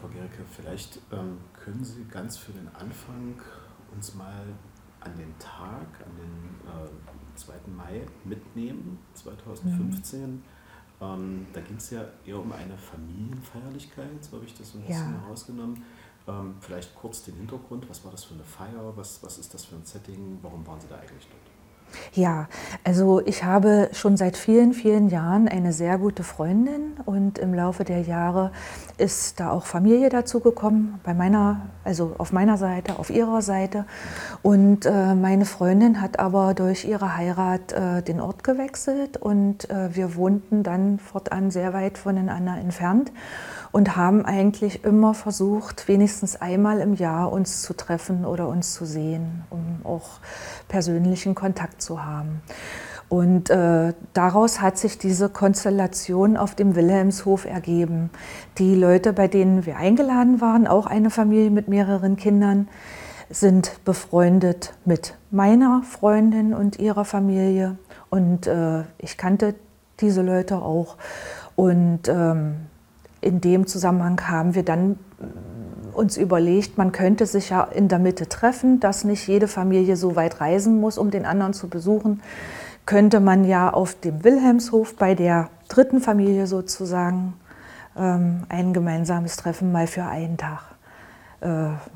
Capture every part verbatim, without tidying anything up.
Frau Gericke, vielleicht ähm, können Sie ganz für den Anfang uns mal an den Tag, an den äh, zweiten Mai mitnehmen, zweitausendfünfzehn. Mhm. Ähm, da ging es ja eher um eine Familienfeierlichkeit, so habe ich das so ein bisschen Ja. herausgenommen. Ähm, vielleicht kurz den Hintergrund, was war das für eine Feier, was, was ist das für ein Setting, warum waren Sie da eigentlich dort? Ja, also ich habe schon seit vielen, vielen Jahren eine sehr gute Freundin und im Laufe der Jahre ist da auch Familie dazu gekommen, bei meiner, also auf meiner Seite, auf ihrer Seite. Und äh, meine Freundin hat aber durch ihre Heirat äh, den Ort gewechselt und äh, wir wohnten dann fortan sehr weit voneinander entfernt und haben eigentlich immer versucht, wenigstens einmal im Jahr uns zu treffen oder uns zu sehen, um auch persönlichen Kontakt zu haben. Und äh, daraus hat sich diese Konstellation auf dem Wilhelmshof ergeben. Die Leute, bei denen wir eingeladen waren, auch eine Familie mit mehreren Kindern, sind befreundet mit meiner Freundin und ihrer Familie. Und äh, ich kannte diese Leute auch. Und ähm, in dem Zusammenhang haben wir dann uns überlegt, man könnte sich ja in der Mitte treffen, dass nicht jede Familie so weit reisen muss, um den anderen zu besuchen. Könnte man ja auf dem Wilhelmshof bei der dritten Familie sozusagen ähm, ein gemeinsames Treffen mal für einen Tag äh,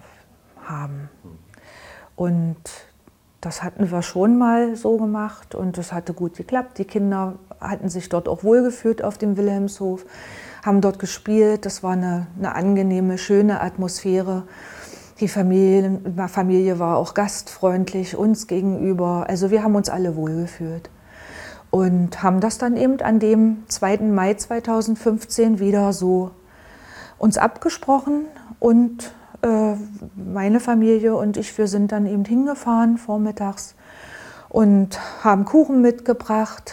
haben. Und das hatten wir schon mal so gemacht und das hatte gut geklappt. Die Kinder hatten sich dort auch wohlgefühlt auf dem Wilhelmshof, haben dort gespielt. Das war eine, eine angenehme, schöne Atmosphäre. Die Familie, Familie war auch gastfreundlich uns gegenüber. Also wir haben uns alle wohlgefühlt und haben das dann eben an dem zweiten Mai zweitausendfünfzehn wieder so uns abgesprochen und äh, meine Familie und ich, wir sind dann eben hingefahren vormittags und haben Kuchen mitgebracht.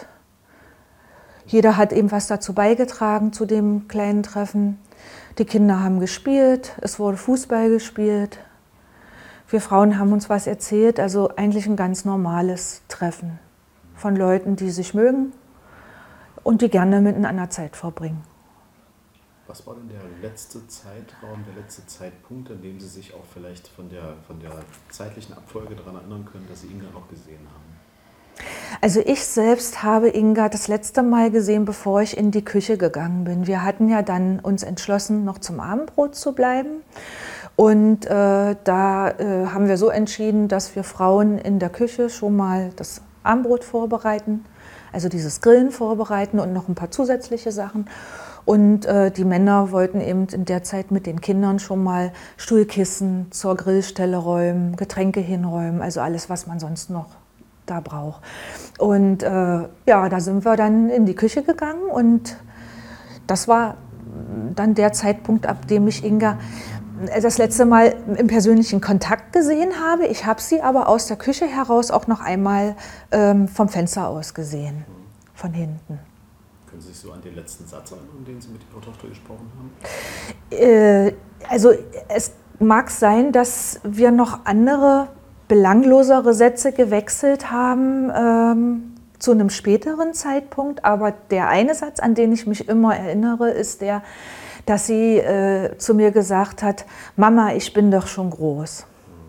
Jeder hat eben was dazu beigetragen zu dem kleinen Treffen. Die Kinder haben gespielt, es wurde Fußball gespielt. Wir Frauen haben uns was erzählt, also eigentlich ein ganz normales Treffen von Leuten, die sich mögen und die gerne miteinander Zeit verbringen. Was war denn der letzte Zeitraum, der letzte Zeitpunkt, an dem Sie sich auch vielleicht von der, von der zeitlichen Abfolge daran erinnern können, dass Sie Inga noch gesehen haben? Also ich selbst habe Inga das letzte Mal gesehen, bevor ich in die Küche gegangen bin. Wir hatten ja dann uns entschlossen, noch zum Abendbrot zu bleiben. Und äh, da äh, haben wir so entschieden, dass wir Frauen in der Küche schon mal das Abendbrot vorbereiten, also dieses Grillen vorbereiten und noch ein paar zusätzliche Sachen. Und äh, die Männer wollten eben in der Zeit mit den Kindern schon mal Stuhlkissen zur Grillstelle räumen, Getränke hinräumen, also alles, was man sonst noch da braucht. Und äh, ja, da sind wir dann in die Küche gegangen und das war dann der Zeitpunkt, ab dem ich Inga das letzte Mal im persönlichen Kontakt gesehen habe. Ich habe sie aber aus der Küche heraus auch noch einmal ähm, vom Fenster aus gesehen, von hinten. Können Sie sich so an den letzten Satz erinnern, den Sie mit Ihrer Tochter gesprochen haben? Äh, also es mag sein, dass wir noch andere belanglosere Sätze gewechselt haben ähm, zu einem späteren Zeitpunkt, aber der eine Satz, an den ich mich immer erinnere, ist der, dass sie äh, zu mir gesagt hat, Mama, ich bin doch schon groß.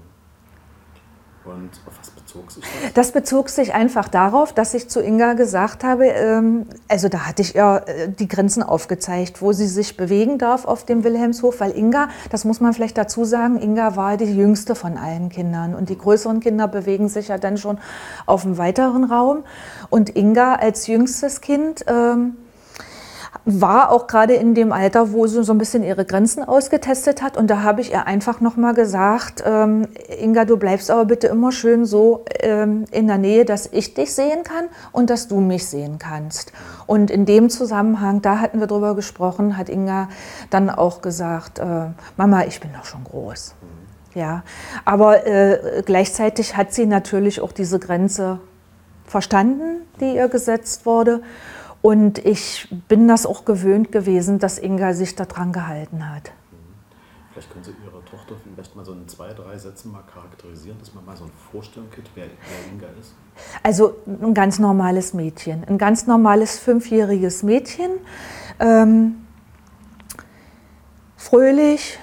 Und auf was bezog sich das? Das bezog sich einfach darauf, dass ich zu Inga gesagt habe, ähm, also da hatte ich ihr äh, die Grenzen aufgezeigt, wo sie sich bewegen darf auf dem Wilhelmshof, weil Inga, das muss man vielleicht dazu sagen, Inga war die jüngste von allen Kindern und die größeren Kinder bewegen sich ja dann schon auf einem weiteren Raum und Inga als jüngstes Kind ähm, war auch gerade in dem Alter, wo sie so ein bisschen ihre Grenzen ausgetestet hat. Und da habe ich ihr einfach nochmal gesagt, ähm, Inga, du bleibst aber bitte immer schön so ähm, in der Nähe, dass ich dich sehen kann und dass du mich sehen kannst. Und in dem Zusammenhang, da hatten wir drüber gesprochen, hat Inga dann auch gesagt, äh, Mama, ich bin doch schon groß. Ja, aber äh, gleichzeitig hat sie natürlich auch diese Grenze verstanden, die ihr gesetzt wurde. Und ich bin das auch gewöhnt gewesen, dass Inga sich daran gehalten hat. Vielleicht können Sie Ihre Tochter vielleicht mal so in zwei, drei Sätzen mal charakterisieren, dass man mal so eine Vorstellung kriegt, wer, wer Inga ist. Also ein ganz normales Mädchen, ein ganz normales fünfjähriges Mädchen. Ähm, fröhlich,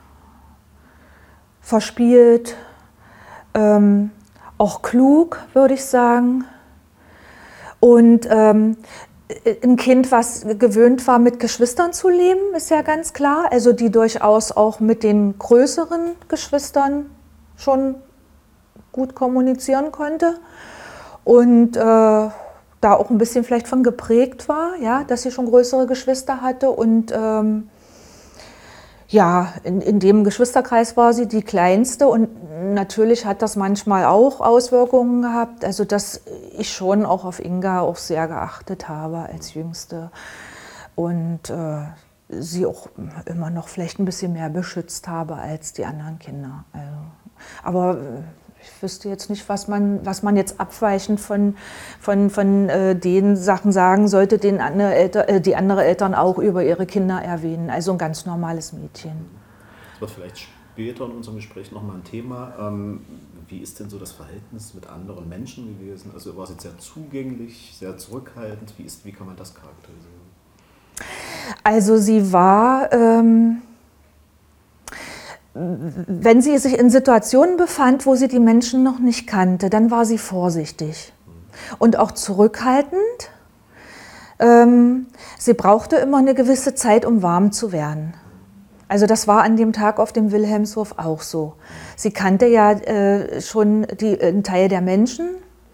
verspielt, ähm, auch klug, würde ich sagen. Und ähm, ein Kind, was gewöhnt war, mit Geschwistern zu leben, ist ja ganz klar. Also die durchaus auch mit den größeren Geschwistern schon gut kommunizieren konnte. Und äh, da auch ein bisschen vielleicht von geprägt war, ja, dass sie schon größere Geschwister hatte. Und ähm, ja, in, in dem Geschwisterkreis war sie die Kleinste. Und natürlich hat das manchmal auch Auswirkungen gehabt. Also dass ich schon auch auf Inga auch sehr geachtet habe als Jüngste. Und äh, sie auch immer noch vielleicht ein bisschen mehr beschützt habe als die anderen Kinder. Also, aber ich wüsste jetzt nicht, was man, was man jetzt abweichend von, von, von äh, den Sachen sagen sollte, den andere Elter, äh, die andere Eltern auch über ihre Kinder erwähnen. Also ein ganz normales Mädchen. Das wird vielleicht später in unserem Gespräch nochmal ein Thema. Ähm, wie ist denn so das Verhältnis mit anderen Menschen gewesen? Also war sie sehr zugänglich, sehr zurückhaltend? Wie, ist, wie kann man das charakterisieren? Also sie war... Ähm Wenn sie sich in Situationen befand, wo sie die Menschen noch nicht kannte, dann war sie vorsichtig und auch zurückhaltend. Ähm, sie brauchte immer eine gewisse Zeit, um warm zu werden. Also das war an dem Tag auf dem Wilhelmshof auch so. Sie kannte ja äh, schon die, einen Teil der Menschen.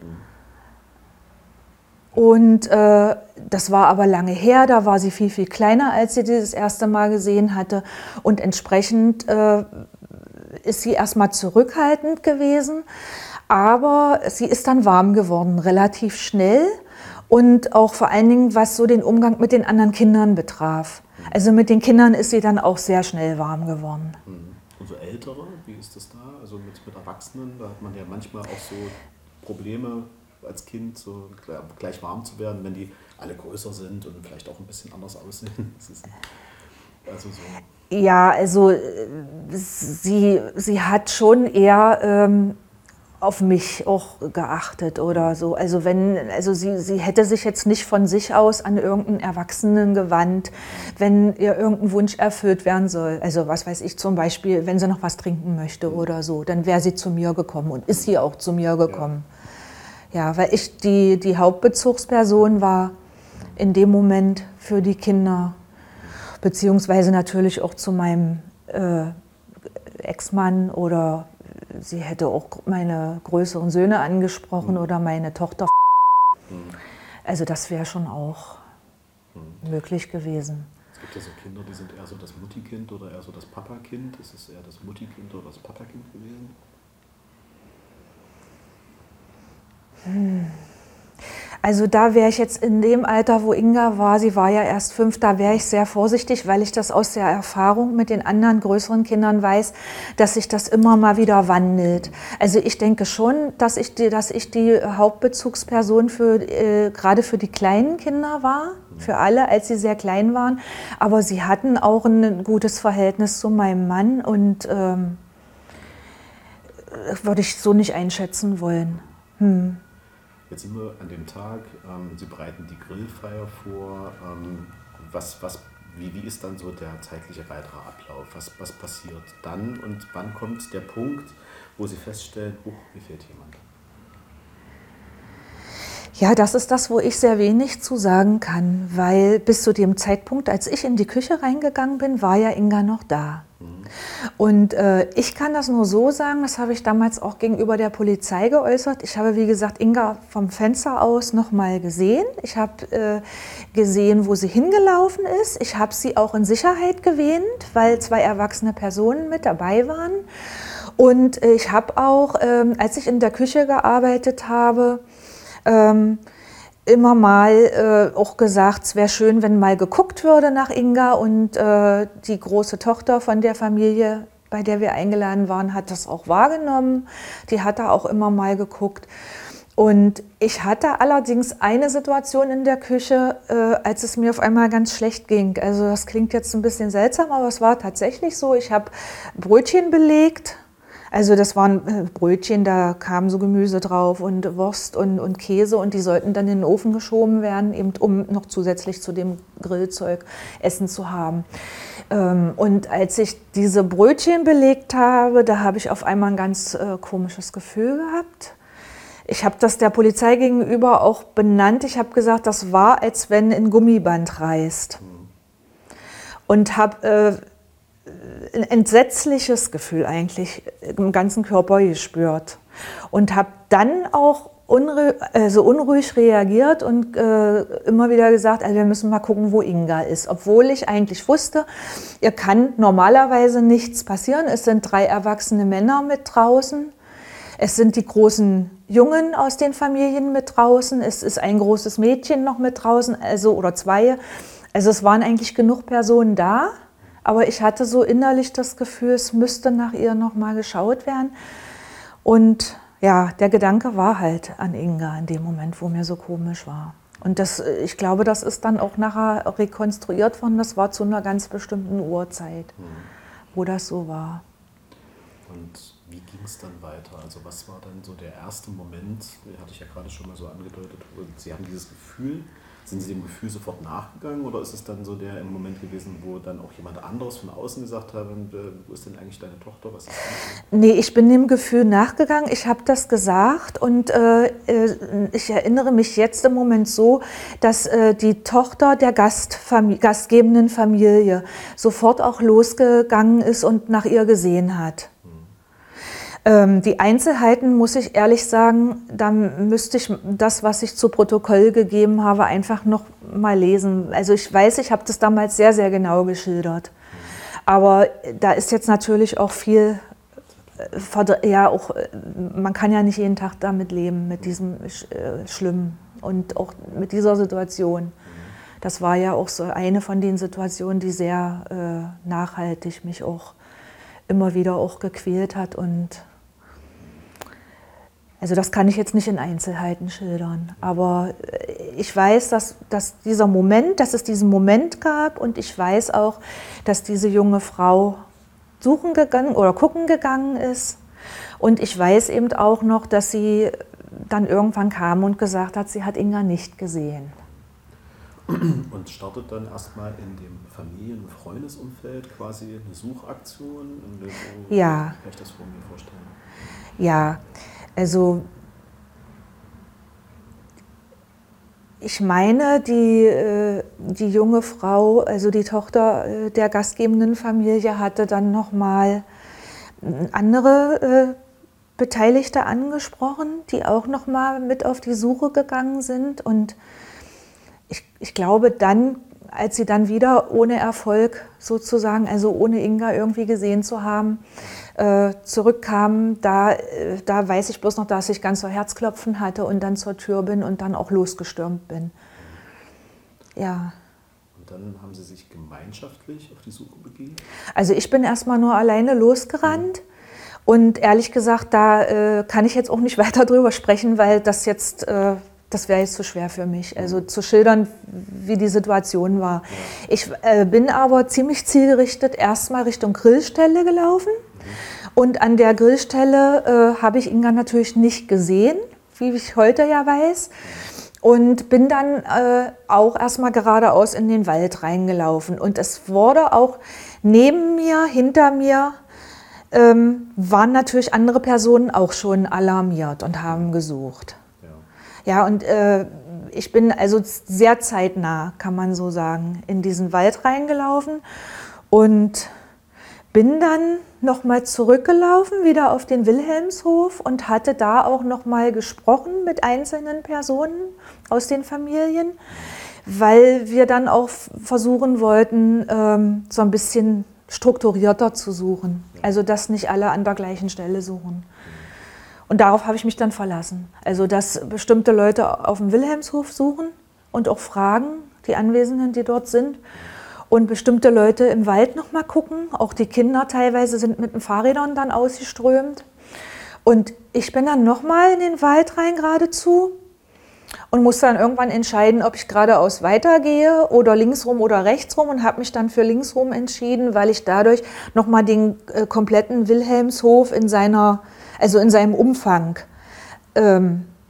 Und äh, das war aber lange her, da war sie viel, viel kleiner, als sie das erste Mal gesehen hatte. Und entsprechend äh, ist sie erstmal zurückhaltend gewesen. Aber sie ist dann warm geworden, relativ schnell. Und auch vor allen Dingen, was so den Umgang mit den anderen Kindern betraf. Also mit den Kindern ist sie dann auch sehr schnell warm geworden. Und so Ältere, wie ist das da? Also mit, mit Erwachsenen, da hat man ja manchmal auch so Probleme als Kind, so gleich warm zu werden, wenn die alle größer sind und vielleicht auch ein bisschen anders aussehen. Das ist also so. Ja, also sie, sie hat schon eher ähm, auf mich auch geachtet oder so. Also wenn, also sie, sie hätte sich jetzt nicht von sich aus an irgendeinen Erwachsenen gewandt, wenn ihr irgendein Wunsch erfüllt werden soll. Also was weiß ich zum Beispiel, wenn sie noch was trinken möchte oder so, dann wäre sie zu mir gekommen und ist sie auch zu mir gekommen. Ja. Ja, weil ich die, die Hauptbezugsperson war in dem Moment für die Kinder, beziehungsweise natürlich auch zu meinem äh, Ex-Mann oder sie hätte auch meine größeren Söhne angesprochen mhm. oder meine Tochter. Mhm. Also das wäre schon auch mhm. möglich gewesen. Es gibt ja so Kinder, die sind eher so das Mutti-Kind oder eher so das Papa-Kind. Ist es eher das Mutti-Kind oder das Papa-Kind gewesen? Also da wäre ich jetzt in dem Alter, wo Inga war, sie war ja erst fünf, da wäre ich sehr vorsichtig, weil ich das aus der Erfahrung mit den anderen größeren Kindern weiß, dass sich das immer mal wieder wandelt. Also ich denke schon, dass ich die, dass ich die Hauptbezugsperson für, äh, gerade für die kleinen Kinder war, für alle, als sie sehr klein waren. Aber sie hatten auch ein gutes Verhältnis zu meinem Mann und ähm, würde ich so nicht einschätzen wollen. Hm. Jetzt sind wir an dem Tag, ähm, Sie bereiten die Grillfeier vor. Ähm, was, was, wie, wie ist dann so der zeitliche weitere Ablauf? Was, was passiert dann und wann kommt der Punkt, wo Sie feststellen, oh, mir fehlt jemand? Ja, das ist das, wo ich sehr wenig zu sagen kann, weil bis zu dem Zeitpunkt, als ich in die Küche reingegangen bin, war ja Inga noch da. Und äh, ich kann das nur so sagen, das habe ich damals auch gegenüber der Polizei geäußert. Ich habe, wie gesagt, Inga vom Fenster aus noch mal gesehen. Ich habe äh, gesehen, wo sie hingelaufen ist. Ich habe sie auch in Sicherheit gewähnt, weil zwei erwachsene Personen mit dabei waren. Und äh, ich habe auch, äh, als ich in der Küche gearbeitet habe, ähm, immer mal äh, auch gesagt, es wäre schön, wenn mal geguckt würde nach Inga und äh, die große Tochter von der Familie, bei der wir eingeladen waren, hat das auch wahrgenommen. Die hat da auch immer mal geguckt. Und ich hatte allerdings eine Situation in der Küche, äh, als es mir auf einmal ganz schlecht ging. Also das klingt jetzt ein bisschen seltsam, aber es war tatsächlich so. Ich habe Brötchen belegt. Also das waren Brötchen, da kam so Gemüse drauf und Wurst und, und Käse und die sollten dann in den Ofen geschoben werden, eben um noch zusätzlich zu dem Grillzeug Essen zu haben. Ähm, und als ich diese Brötchen belegt habe, da habe ich auf einmal ein ganz äh, komisches Gefühl gehabt. Ich habe das der Polizei gegenüber auch benannt. Ich habe gesagt, das war, als wenn ein Gummiband reißt. Und habe äh, ein entsetzliches Gefühl eigentlich im ganzen Körper gespürt. Und habe dann auch unruhig, also unruhig reagiert und äh, immer wieder gesagt, also wir müssen mal gucken, wo Inga ist. Obwohl ich eigentlich wusste, ihr kann normalerweise nichts passieren. Es sind drei erwachsene Männer mit draußen. Es sind die großen Jungen aus den Familien mit draußen. Es ist ein großes Mädchen noch mit draußen, also oder zwei. Also es waren eigentlich genug Personen da. Aber ich hatte so innerlich das Gefühl, es müsste nach ihr noch mal geschaut werden. Und ja, der Gedanke war halt an Inga in dem Moment, wo mir so komisch war. Und das, ich glaube, das ist dann auch nachher rekonstruiert worden. Das war zu einer ganz bestimmten Uhrzeit, mhm. wo das so war. Und wie ging es dann weiter? Also was war dann so der erste Moment, hatte ich ja gerade schon mal so angedeutet, Sie haben dieses Gefühl, sind Sie dem Gefühl sofort nachgegangen oder ist es dann so der Moment gewesen, wo dann auch jemand anderes von außen gesagt hat, wo ist denn eigentlich deine Tochter? Was ist denn? Nee, ich bin dem Gefühl nachgegangen, ich habe das gesagt und äh, ich erinnere mich jetzt im Moment so, dass äh, die Tochter der Gastfamil- gastgebenden Familie sofort auch losgegangen ist und nach ihr gesehen hat. Die Einzelheiten, muss ich ehrlich sagen, da müsste ich das, was ich zu Protokoll gegeben habe, einfach noch mal lesen. Also ich weiß, ich habe das damals sehr, sehr genau geschildert. Aber da ist jetzt natürlich auch viel, ja, auch, man kann ja nicht jeden Tag damit leben, mit diesem Schlimmen und auch mit dieser Situation. Das war ja auch so eine von den Situationen, die sehr äh, nachhaltig mich auch immer wieder auch gequält hat und also das kann ich jetzt nicht in Einzelheiten schildern, aber ich weiß, dass, dass dieser Moment, dass es diesen Moment gab und ich weiß auch, dass diese junge Frau suchen gegangen oder gucken gegangen ist und ich weiß eben auch noch, dass sie dann irgendwann kam und gesagt hat, sie hat Inga nicht gesehen. Und startet dann erstmal in dem Familien- und Freundesumfeld quasi eine Suchaktion? Wo ja. Kann ich das vor mir vorstellen? Ja. Also ich meine, die, die junge Frau, also die Tochter der gastgebenden Familie, hatte dann nochmal andere Beteiligte angesprochen, die auch nochmal mit auf die Suche gegangen sind. Und ich, ich glaube dann, als sie dann wieder ohne Erfolg sozusagen, also ohne Inga irgendwie gesehen zu haben, äh, zurückkamen, da, äh, da weiß ich bloß noch, dass ich ganz so Herzklopfen hatte und dann zur Tür bin und dann auch losgestürmt bin. Ja. Und dann haben Sie sich gemeinschaftlich auf die Suche begeben? Also ich bin erstmal nur alleine losgerannt. Mhm. Und ehrlich gesagt, da äh, kann ich jetzt auch nicht weiter drüber sprechen, weil das jetzt... Äh, Das wäre jetzt zu schwer für mich, also zu schildern, wie die Situation war. Ich äh, bin aber ziemlich zielgerichtet erstmal Richtung Grillstelle gelaufen. Und an der Grillstelle äh, habe ich Inga natürlich nicht gesehen, wie ich heute ja weiß. Und bin dann äh, auch erstmal geradeaus in den Wald reingelaufen. Und es wurde auch neben mir, hinter mir, ähm, waren natürlich andere Personen auch schon alarmiert und haben gesucht. Ja, und äh, ich bin also sehr zeitnah, kann man so sagen, in diesen Wald reingelaufen und bin dann nochmal zurückgelaufen, wieder auf den Wilhelmshof und hatte da auch nochmal gesprochen mit einzelnen Personen aus den Familien, weil wir dann auch versuchen wollten, ähm, so ein bisschen strukturierter zu suchen. Also, dass nicht alle an der gleichen Stelle suchen. Und darauf habe ich mich dann verlassen. Also, dass bestimmte Leute auf dem Wilhelmshof suchen und auch fragen, die Anwesenden, die dort sind. Und bestimmte Leute im Wald noch mal gucken. Auch die Kinder teilweise sind mit den Fahrrädern dann ausgeströmt. Und ich bin dann noch mal in den Wald rein geradezu und musste dann irgendwann entscheiden, ob ich geradeaus weitergehe oder linksrum oder rechtsrum und habe mich dann für linksrum entschieden, weil ich dadurch noch mal den äh, kompletten Wilhelmshof in seiner, also in seinem Umfang ähm,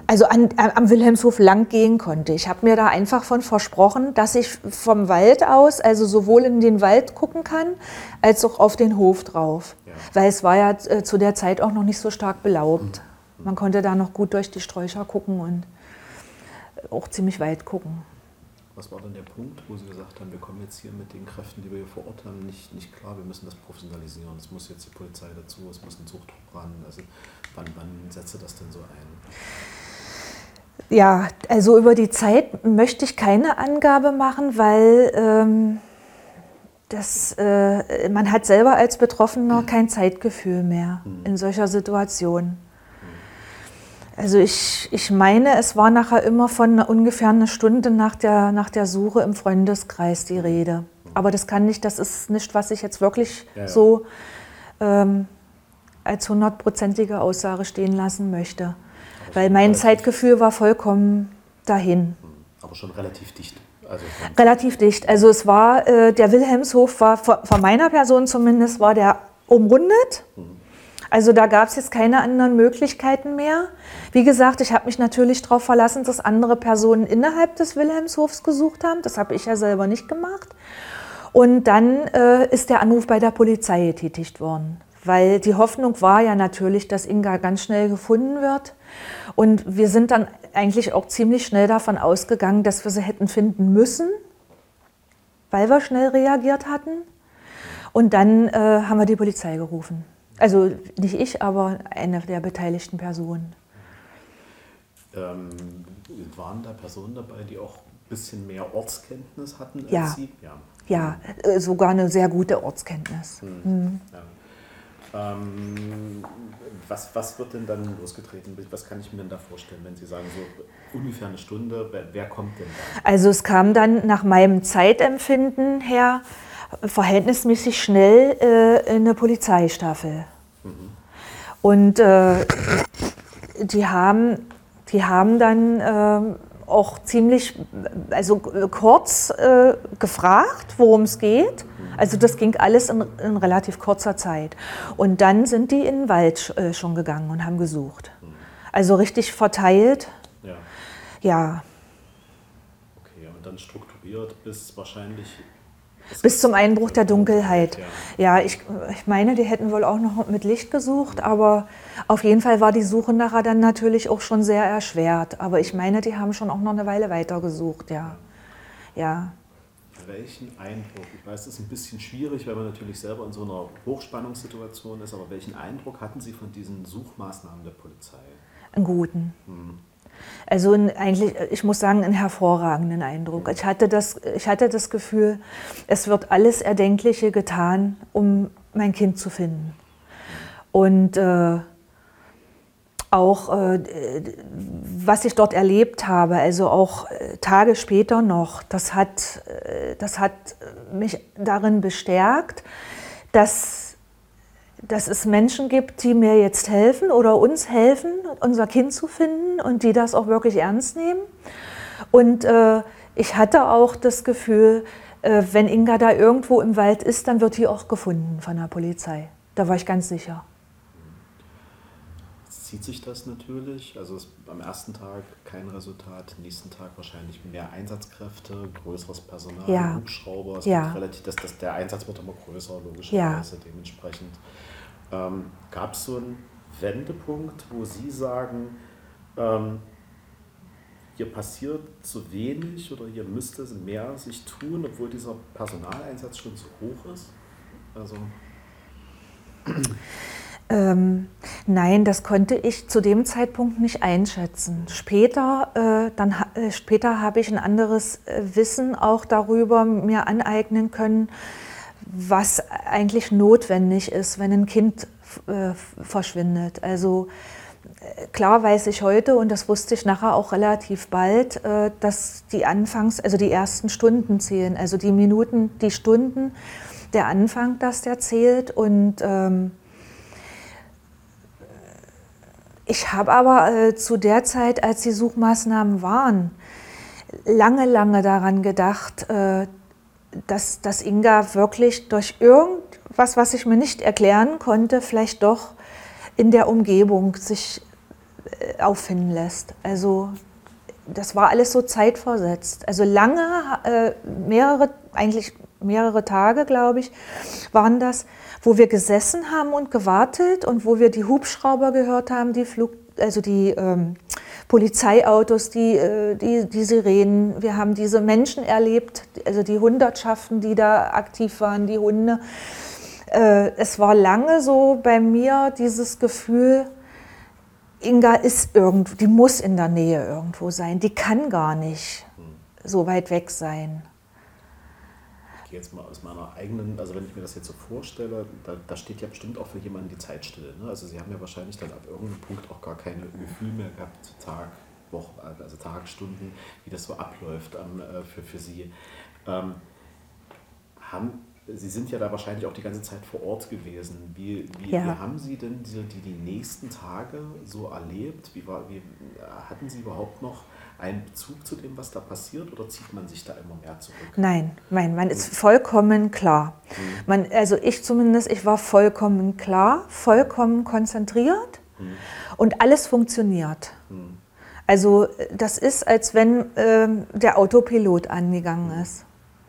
also an, am Wilhelmshof lang gehen konnte. Ich habe mir da einfach von versprochen, dass ich vom Wald aus, also sowohl in den Wald gucken kann, als auch auf den Hof drauf. Ja. Weil es war ja äh, zu der Zeit auch noch nicht so stark belaubt. Mhm. Man konnte da noch gut durch die Sträucher gucken und auch ziemlich weit gucken. Was war dann der Punkt, wo Sie gesagt haben, wir kommen jetzt hier mit den Kräften, die wir hier vor Ort haben, nicht, nicht klar, wir müssen das professionalisieren, es muss jetzt die Polizei dazu, es muss ein Zuchtrupp ran. Also wann, wann setzte das denn so ein? Ja, also über die Zeit möchte ich keine Angabe machen, weil ähm, das, äh, man hat selber als Betroffener kein Zeitgefühl mehr in solcher Situation. Also ich, ich meine, es war nachher immer von ungefähr einer Stunde nach der, nach der Suche im Freundeskreis die Rede. Aber das kann nicht, das ist nicht, was ich jetzt wirklich ja, ja. so ähm, als hundertprozentige Aussage stehen lassen möchte. Weil mein Zeitgefühl war vollkommen dahin. Aber schon relativ dicht. Also relativ dicht. Also es war, äh, der Wilhelmshof war, von meiner Person zumindest, war der umrundet. Mhm. Also da gab es jetzt keine anderen Möglichkeiten mehr. Wie gesagt, ich habe mich natürlich darauf verlassen, dass andere Personen innerhalb des Wilhelmshofs gesucht haben. Das habe ich ja selber nicht gemacht. Und dann äh, ist der Anruf bei der Polizei getätigt worden. Weil die Hoffnung war ja natürlich, dass Inga ganz schnell gefunden wird. Und wir sind dann eigentlich auch ziemlich schnell davon ausgegangen, dass wir sie hätten finden müssen, weil wir schnell reagiert hatten. Und dann äh, haben wir die Polizei gerufen. Also nicht ich, aber eine der beteiligten Personen. Ähm, waren da Personen dabei, die auch ein bisschen mehr Ortskenntnis hatten als ja. Sie? Ja, ja äh, sogar eine sehr gute Ortskenntnis. Hm. Hm. Ja. Ähm, was, was wird denn dann losgetreten? Was kann ich mir denn da vorstellen, wenn Sie sagen, so ungefähr eine Stunde, wer, wer kommt denn da? Also es kam dann nach meinem Zeitempfinden her verhältnismäßig schnell äh, eine Polizeistaffel. Mhm. Und äh, die, haben, die haben dann äh, auch ziemlich, also äh, kurz äh, gefragt, worum es geht. Also das ging alles in, in relativ kurzer Zeit. Und dann sind die in den Wald äh, schon gegangen und haben gesucht. Mhm. Also richtig verteilt. Ja. Ja. Okay, und dann strukturiert bis wahrscheinlich... Bis zum Einbruch der Dunkelheit. Ja, ich, ich meine, die hätten wohl auch noch mit Licht gesucht, aber auf jeden Fall war die Suche nachher dann natürlich auch schon sehr erschwert. Aber ich meine, die haben schon auch noch eine Weile weiter gesucht, ja. Ja. Welchen Eindruck, ich weiß, das ist ein bisschen schwierig, weil man natürlich selber in so einer Hochspannungssituation ist, aber welchen Eindruck hatten Sie von diesen Suchmaßnahmen der Polizei? Einen guten. Hm. Also ein, eigentlich, ich muss sagen, einen hervorragenden Eindruck. Ich hatte, das, ich hatte das Gefühl, es wird alles Erdenkliche getan, um mein Kind zu finden. Und äh, auch, äh, was ich dort erlebt habe, also auch äh, Tage später noch, das hat, äh, das hat mich darin bestärkt, dass dass es Menschen gibt, die mir jetzt helfen oder uns helfen, unser Kind zu finden und die das auch wirklich ernst nehmen. Und äh, ich hatte auch das Gefühl, äh, wenn Inga da irgendwo im Wald ist, dann wird die auch gefunden von der Polizei. Da war ich ganz sicher. Zieht sich das natürlich? Also es, am ersten Tag kein Resultat, am nächsten Tag wahrscheinlich mehr Einsatzkräfte, größeres Personal, ja. Hubschrauber. Es ja. relativ, das, das, der Einsatz wird immer größer, logischerweise ja. dementsprechend. Ähm, gab es so einen Wendepunkt, wo Sie sagen, ähm, hier passiert zu wenig oder hier müsste mehr sich tun, obwohl dieser Personaleinsatz schon zu hoch ist? Also Ähm, nein, das konnte ich zu dem Zeitpunkt nicht einschätzen. Später, äh, dann, äh, später habe ich ein anderes äh, Wissen auch darüber mir aneignen können, was eigentlich notwendig ist, wenn ein Kind äh, verschwindet. Also äh, klar weiß ich heute, und das wusste ich nachher auch relativ bald, äh, dass die Anfangs-, also die ersten Stunden zählen, also die Minuten, die Stunden, der Anfang, dass der zählt. Und ähm, ich habe aber äh, zu der Zeit, als die Suchmaßnahmen waren, lange, lange daran gedacht, äh, dass, dass Inga wirklich durch irgendwas, was ich mir nicht erklären konnte, vielleicht doch in der Umgebung sich auffinden lässt. Also das war alles so zeitversetzt. Also lange, äh, mehrere, eigentlich mehrere Tage, glaube ich, waren das, wo wir gesessen haben und gewartet und wo wir die Hubschrauber gehört haben, die Flug, also die ähm, Polizeiautos, die, äh, die, die Sirenen. Wir haben diese Menschen erlebt, also die Hundertschaften, die da aktiv waren, die Hunde. Äh, es war lange so bei mir dieses Gefühl, Inga ist irgendwo, die muss in der Nähe irgendwo sein, die kann gar nicht so weit weg sein. Ich gehe jetzt mal aus meiner eigenen, also wenn ich mir das jetzt so vorstelle, da, da steht ja bestimmt auch für jemanden die Zeit still. Ne? Also Sie haben ja wahrscheinlich dann ab irgendeinem Punkt auch gar kein Gefühl mehr gehabt, Tag, Woche, also Tag, Stunden, wie das so abläuft ähm, für, für Sie. Ähm, haben Sie sind ja da wahrscheinlich auch die ganze Zeit vor Ort gewesen. Wie, wie, Ja. wie haben Sie denn die, die, die nächsten Tage so erlebt? Wie war, wie, hatten Sie überhaupt noch einen Bezug zu dem, was da passiert, oder zieht man sich da immer mehr zurück? Nein, nein, man ist vollkommen klar. Mhm. Man, also ich zumindest, ich war vollkommen klar, vollkommen konzentriert Mhm. und alles funktioniert. Mhm. Also das ist, als wenn ähm, der Autopilot angegangen ist.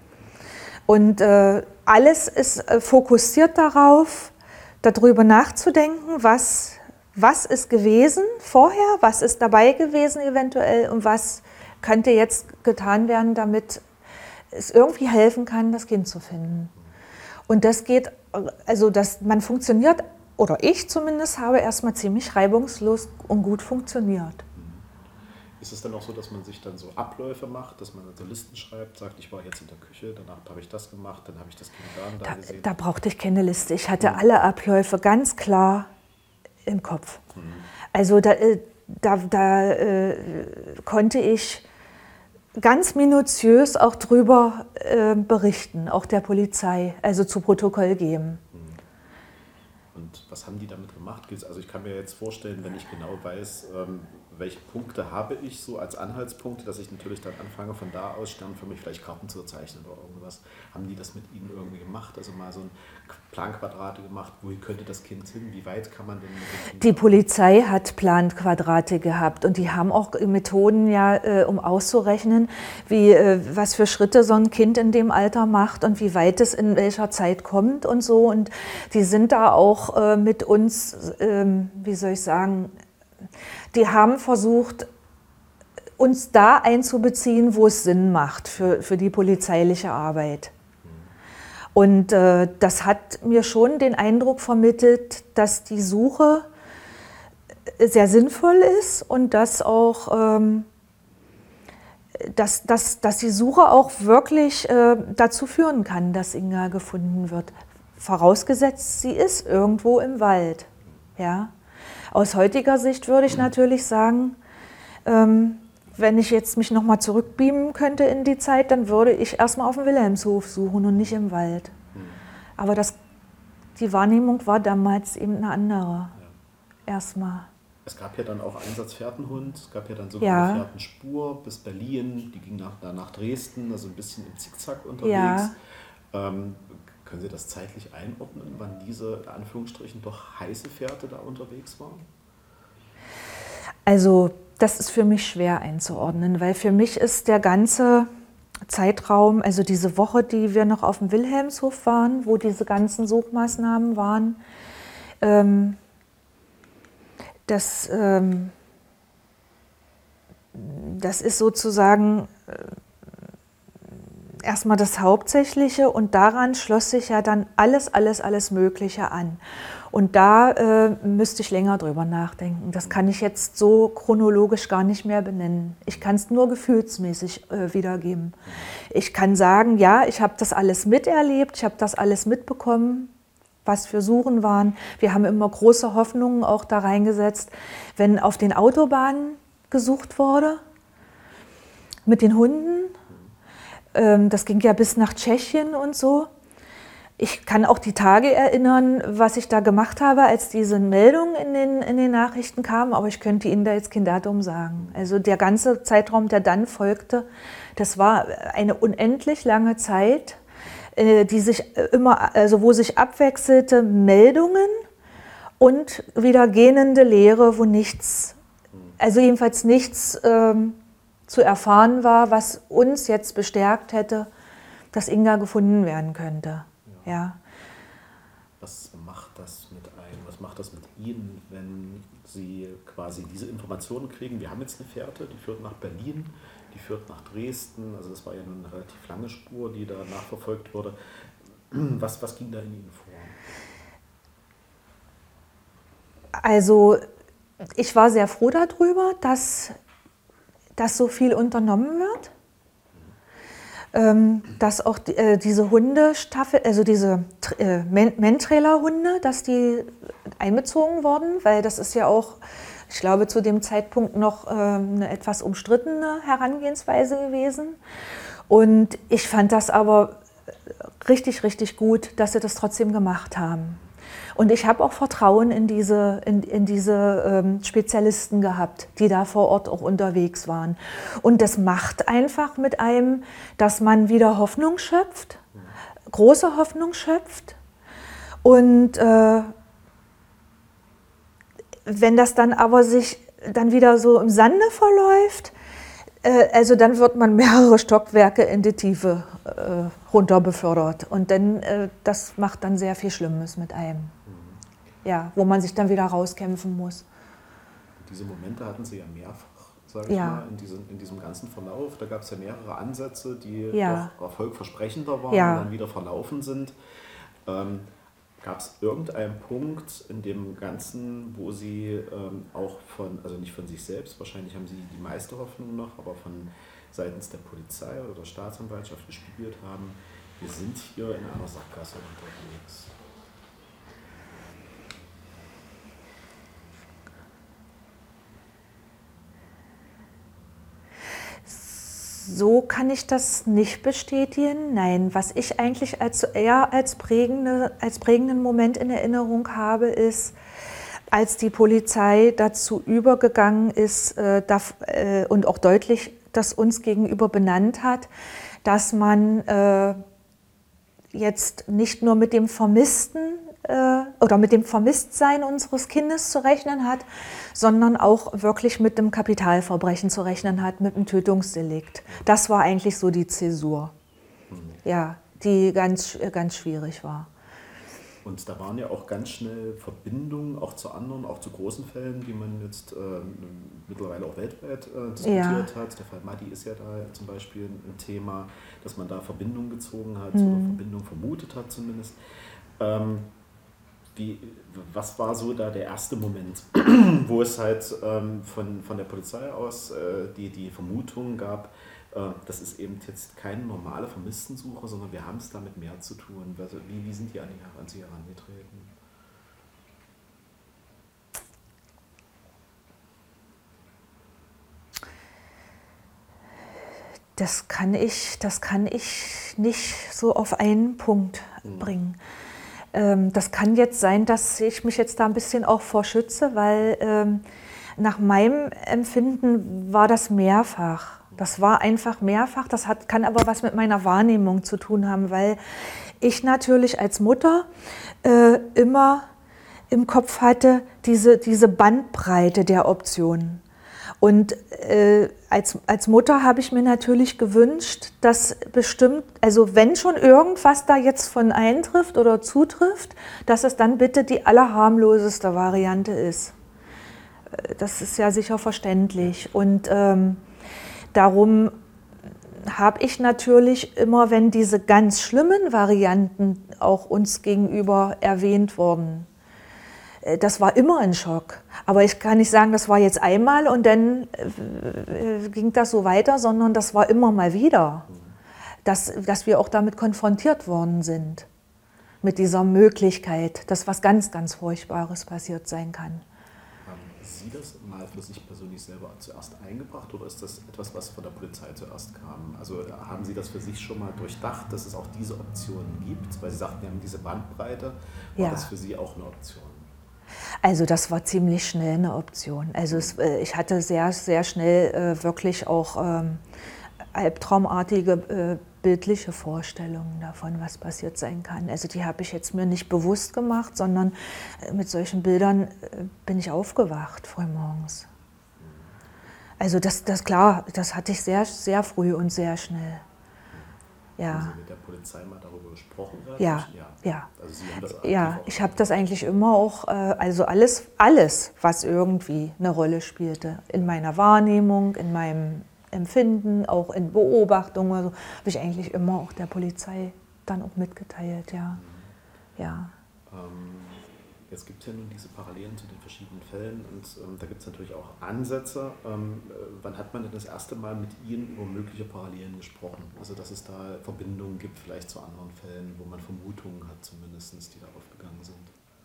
Und äh, alles ist äh, fokussiert darauf, darüber nachzudenken, was, was ist gewesen vorher, was ist dabei gewesen eventuell und was könnte jetzt getan werden, damit es irgendwie helfen kann, das Kind zu finden. Und das geht, also das, man funktioniert, oder ich zumindest habe erstmal ziemlich reibungslos und gut funktioniert. Ist es dann auch so, dass man sich dann so Abläufe macht, dass man also Listen schreibt, sagt, ich war jetzt in der Küche, danach habe ich das gemacht, dann habe ich das Kind da und da Da, gesehen? da brauchte ich keine Liste. Ich hatte Mhm. alle Abläufe ganz klar im Kopf. Mhm. Also da, äh, da, da äh, konnte ich ganz minutiös auch drüber äh, berichten, auch der Polizei, also zu Protokoll geben. Und was haben die damit gemacht? Also ich kann mir jetzt vorstellen, wenn ich genau weiß, ähm, welche Punkte habe ich so als Anhaltspunkte, dass ich natürlich dann anfange, von da aus Stern für mich vielleicht Karten zu zeichnen oder irgendwas. Haben die das mit Ihnen irgendwie gemacht? Also mal so ein Planquadrate gemacht, wohin könnte das Kind hin? Wie weit kann man denn mit dem Kind? Die Polizei hat Planquadrate gehabt und die haben auch Methoden, ja, äh, um auszurechnen, wie, äh, was für Schritte so ein Kind in dem Alter macht und wie weit es in welcher Zeit kommt und so. Und die sind da auch äh, mit uns, ähm, wie soll ich sagen, die haben versucht, uns da einzubeziehen, wo es Sinn macht für, für die polizeiliche Arbeit. Und äh, das hat mir schon den Eindruck vermittelt, dass die Suche sehr sinnvoll ist und dass auch ähm, dass, dass, dass die Suche auch wirklich äh, dazu führen kann, dass Inga gefunden wird. Vorausgesetzt, sie ist irgendwo im Wald. Ja? Aus heutiger Sicht würde ich natürlich sagen, ähm, wenn ich jetzt mich nochmal zurückbeamen könnte in die Zeit, dann würde ich erstmal auf dem Wilhelmshof suchen und nicht im Wald. Aber das, die Wahrnehmung war damals eben eine andere. Ja. Erstmal. Es gab ja dann auch Einsatz Fährtenhund, es gab ja dann so Ja. eine Fährtenspur bis Berlin, die ging nach, dann nach Dresden, also ein bisschen im Zickzack unterwegs. Ja. Ähm, können Sie das zeitlich einordnen, wann diese, in Anführungsstrichen, doch heiße Fährte da unterwegs war? Also das ist für mich schwer einzuordnen, weil für mich ist der ganze Zeitraum, also diese Woche, die wir noch auf dem Wilhelmshof waren, wo diese ganzen Suchmaßnahmen waren, ähm, das, ähm, das ist sozusagen äh, erstmal das Hauptsächliche und daran schloss sich ja dann alles, alles, alles Mögliche an. Und da äh, müsste ich länger drüber nachdenken. Das kann ich jetzt so chronologisch gar nicht mehr benennen. Ich kann es nur gefühlsmäßig äh, wiedergeben. Ich kann sagen, ja, ich habe das alles miterlebt, ich habe das alles mitbekommen, was für Suchen waren. Wir haben immer große Hoffnungen auch da reingesetzt, wenn auf den Autobahnen gesucht wurde, mit den Hunden. Ähm, das ging ja bis nach Tschechien und so. Ich kann auch die Tage erinnern, was ich da gemacht habe, als diese Meldung in den, in den Nachrichten kam, aber ich könnte Ihnen da jetzt kein Datum sagen. Also der ganze Zeitraum, der dann folgte, das war eine unendlich lange Zeit, die sich immer, also wo sich abwechselte Meldungen und wieder gähnende Leere, wo nichts also jedenfalls nichts ähm, zu erfahren war, was uns jetzt bestärkt hätte, dass Inga gefunden werden könnte. Ja. Ja. Was macht das mit einem, was macht das mit Ihnen, wenn Sie quasi diese Informationen kriegen? Wir haben jetzt eine Fährte, die führt nach Berlin, die führt nach Dresden, also das war ja eine relativ lange Spur, die da nachverfolgt wurde. Was, was ging da in Ihnen vor? Also ich war sehr froh darüber, dass, dass so viel unternommen wird. Ähm, dass auch die, äh, diese Hundestaffel, also diese äh, Mentrailer-Hunde, dass die einbezogen wurden, weil das ist ja auch, ich glaube, zu dem Zeitpunkt noch äh, eine etwas umstrittene Herangehensweise gewesen. Und ich fand das aber richtig, richtig gut, dass sie das trotzdem gemacht haben. Und ich habe auch Vertrauen in diese, in, in diese ähm, Spezialisten gehabt, die da vor Ort auch unterwegs waren. Und das macht einfach mit einem, dass man wieder Hoffnung schöpft, große Hoffnung schöpft. Und äh, wenn das dann aber sich dann wieder so im Sande verläuft, äh, also dann wird man mehrere Stockwerke in die Tiefe äh, runter befördert. Und dann, äh, das macht dann sehr viel Schlimmes mit einem. Ja, wo man sich dann wieder rauskämpfen muss. Diese Momente hatten Sie ja mehrfach, sage ich ja. mal, in diesem, in diesem ganzen Verlauf. Da gab es ja mehrere Ansätze, die ja. doch erfolgversprechender waren ja. und dann wieder verlaufen sind. Ähm, gab es irgendeinen Punkt in dem Ganzen, wo Sie ähm, auch von, also nicht von sich selbst, wahrscheinlich haben Sie die meiste Hoffnung noch, aber von seitens der Polizei oder der Staatsanwaltschaft gespürt haben, wir sind hier in einer Sackgasse unterwegs? So kann ich das nicht bestätigen. Nein, was ich eigentlich als, eher als, prägende, als prägenden Moment in Erinnerung habe, ist, als die Polizei dazu übergegangen ist äh, da, äh, und auch deutlich das uns gegenüber benannt hat, dass man äh, jetzt nicht nur mit dem Vermissten äh, oder mit dem Vermisstsein unseres Kindes zu rechnen hat, sondern auch wirklich mit dem Kapitalverbrechen zu rechnen hat, mit dem Tötungsdelikt. Das war eigentlich so die Zäsur, ja, die ganz, ganz schwierig war. Und da waren ja auch ganz schnell Verbindungen, auch zu anderen, auch zu großen Fällen, die man jetzt äh, mittlerweile auch weltweit äh, diskutiert ja. hat. Der Fall Madi ist ja da zum Beispiel ein Thema, dass man da Verbindungen gezogen hat, mhm. oder Verbindungen vermutet hat zumindest. Ähm, wie, was war so da der erste Moment, wo es halt ähm, von, von der Polizei aus äh, die, die Vermutung gab, das ist eben jetzt keine normale Vermisstensuche, sondern wir haben es damit mehr zu tun. Wie, wie sind die an, die, an Sie herangetreten? Das kann ich, das kann ich nicht so auf einen Punkt mhm. bringen. Ähm, das kann jetzt sein, dass ich mich jetzt da ein bisschen auch vorschütze, weil ähm, nach meinem Empfinden war das mehrfach. Das war einfach mehrfach, das hat, kann aber was mit meiner Wahrnehmung zu tun haben, weil ich natürlich als Mutter äh, immer im Kopf hatte, diese, diese Bandbreite der Optionen. Und äh, als, als Mutter habe ich mir natürlich gewünscht, dass bestimmt, also wenn schon irgendwas da jetzt von eintrifft oder zutrifft, dass es dann bitte die allerharmloseste Variante ist. Das ist ja sicher verständlich. Und ähm, darum habe ich natürlich immer, wenn diese ganz schlimmen Varianten auch uns gegenüber erwähnt wurden, das war immer ein Schock. Aber ich kann nicht sagen, das war jetzt einmal und dann äh, ging das so weiter, sondern das war immer mal wieder, dass, dass wir auch damit konfrontiert worden sind, mit dieser Möglichkeit, dass was ganz, ganz Furchtbares passiert sein kann. Sie das mal für sich persönlich selber zuerst eingebracht oder ist das etwas, was von der Polizei zuerst kam? Also haben Sie das für sich schon mal durchdacht, dass es auch diese Optionen gibt? Weil Sie sagten, wir haben diese Bandbreite. War ja. das für Sie auch eine Option? Also das war ziemlich schnell eine Option. Also es, ich hatte sehr, sehr schnell äh, wirklich auch ähm, albtraumartige äh, bildliche Vorstellungen davon, was passiert sein kann. Also die habe ich jetzt mir nicht bewusst gemacht, sondern mit solchen Bildern bin ich aufgewacht frühmorgens. Also das, das klar, das hatte ich sehr, sehr früh und sehr schnell. Ja. Haben Sie mit der Polizei mal darüber gesprochen? Ja, ja. ja. Also Sie haben das ja, ich habe das eigentlich immer auch, also alles, alles, was irgendwie eine Rolle spielte, in meiner Wahrnehmung, in meinem Empfinden, auch in Beobachtungen, also, habe ich eigentlich immer auch der Polizei dann auch mitgeteilt, ja. Mhm. ja. Ähm, jetzt gibt es ja nun diese Parallelen zu den verschiedenen Fällen und ähm, da gibt es natürlich auch Ansätze. Ähm, äh, wann hat man denn das erste Mal mit Ihnen über mögliche Parallelen gesprochen? Also dass es da Verbindungen gibt vielleicht zu anderen Fällen, wo man Vermutungen hat zumindest, die da aufgegangen sind.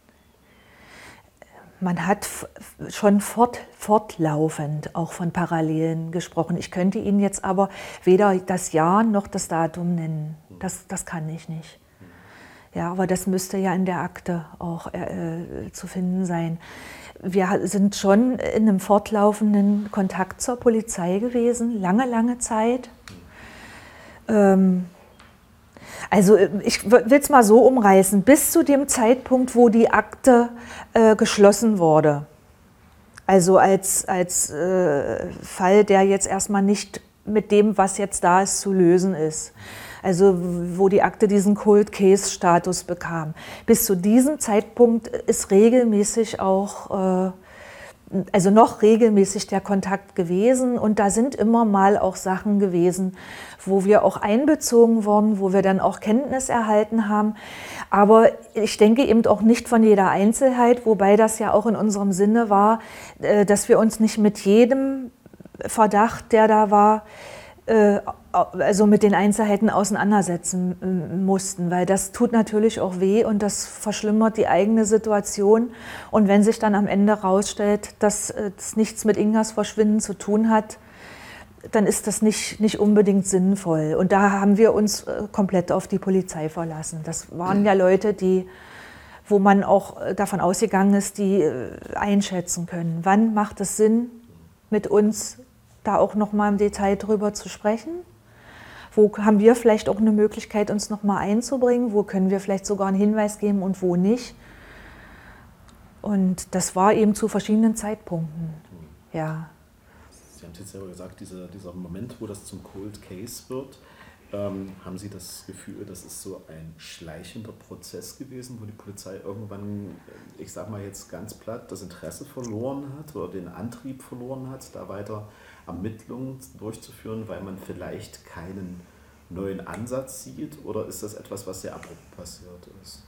Man hat schon fort, fortlaufend auch von Parallelen gesprochen. Ich könnte Ihnen jetzt aber weder das Jahr noch das Datum nennen. Das, das kann ich nicht. Ja, aber das müsste ja in der Akte auch äh, zu finden sein. Wir sind schon in einem fortlaufenden Kontakt zur Polizei gewesen, lange, lange Zeit. Ähm, Also ich will es mal so umreißen, bis zu dem Zeitpunkt, wo die Akte äh, geschlossen wurde, also als, als äh, Fall, der jetzt erstmal nicht mit dem, was jetzt da ist, zu lösen ist, also wo die Akte diesen Cold-Case-Status bekam. Bis zu diesem Zeitpunkt ist regelmäßig auch, äh, also noch regelmäßig der Kontakt gewesen und da sind immer mal auch Sachen gewesen, wo wir auch einbezogen wurden, wo wir dann auch Kenntnis erhalten haben. Aber ich denke eben auch nicht von jeder Einzelheit, wobei das ja auch in unserem Sinne war, dass wir uns nicht mit jedem Verdacht, der da war, also mit den Einzelheiten auseinandersetzen mussten, weil das tut natürlich auch weh und das verschlimmert die eigene Situation. Und wenn sich dann am Ende herausstellt, dass es nichts mit Ingas Verschwinden zu tun hat, dann ist das nicht, nicht unbedingt sinnvoll. Und da haben wir uns komplett auf die Polizei verlassen. Das waren ja Leute, die, wo man auch davon ausgegangen ist, die einschätzen können, wann macht es Sinn, mit uns da auch noch mal im Detail drüber zu sprechen. Wo haben wir vielleicht auch eine Möglichkeit, uns noch mal einzubringen? Wo können wir vielleicht sogar einen Hinweis geben und wo nicht? Und das war eben zu verschiedenen Zeitpunkten. Ja. Sie haben es jetzt selber gesagt, dieser, dieser Moment, wo das zum Cold Case wird, ähm, haben Sie das Gefühl, das ist so ein schleichender Prozess gewesen, wo die Polizei irgendwann, ich sage mal jetzt ganz platt, das Interesse verloren hat oder den Antrieb verloren hat, da weiter Ermittlungen durchzuführen, weil man vielleicht keinen neuen Ansatz sieht? Oder ist das etwas, was sehr abrupt passiert ist?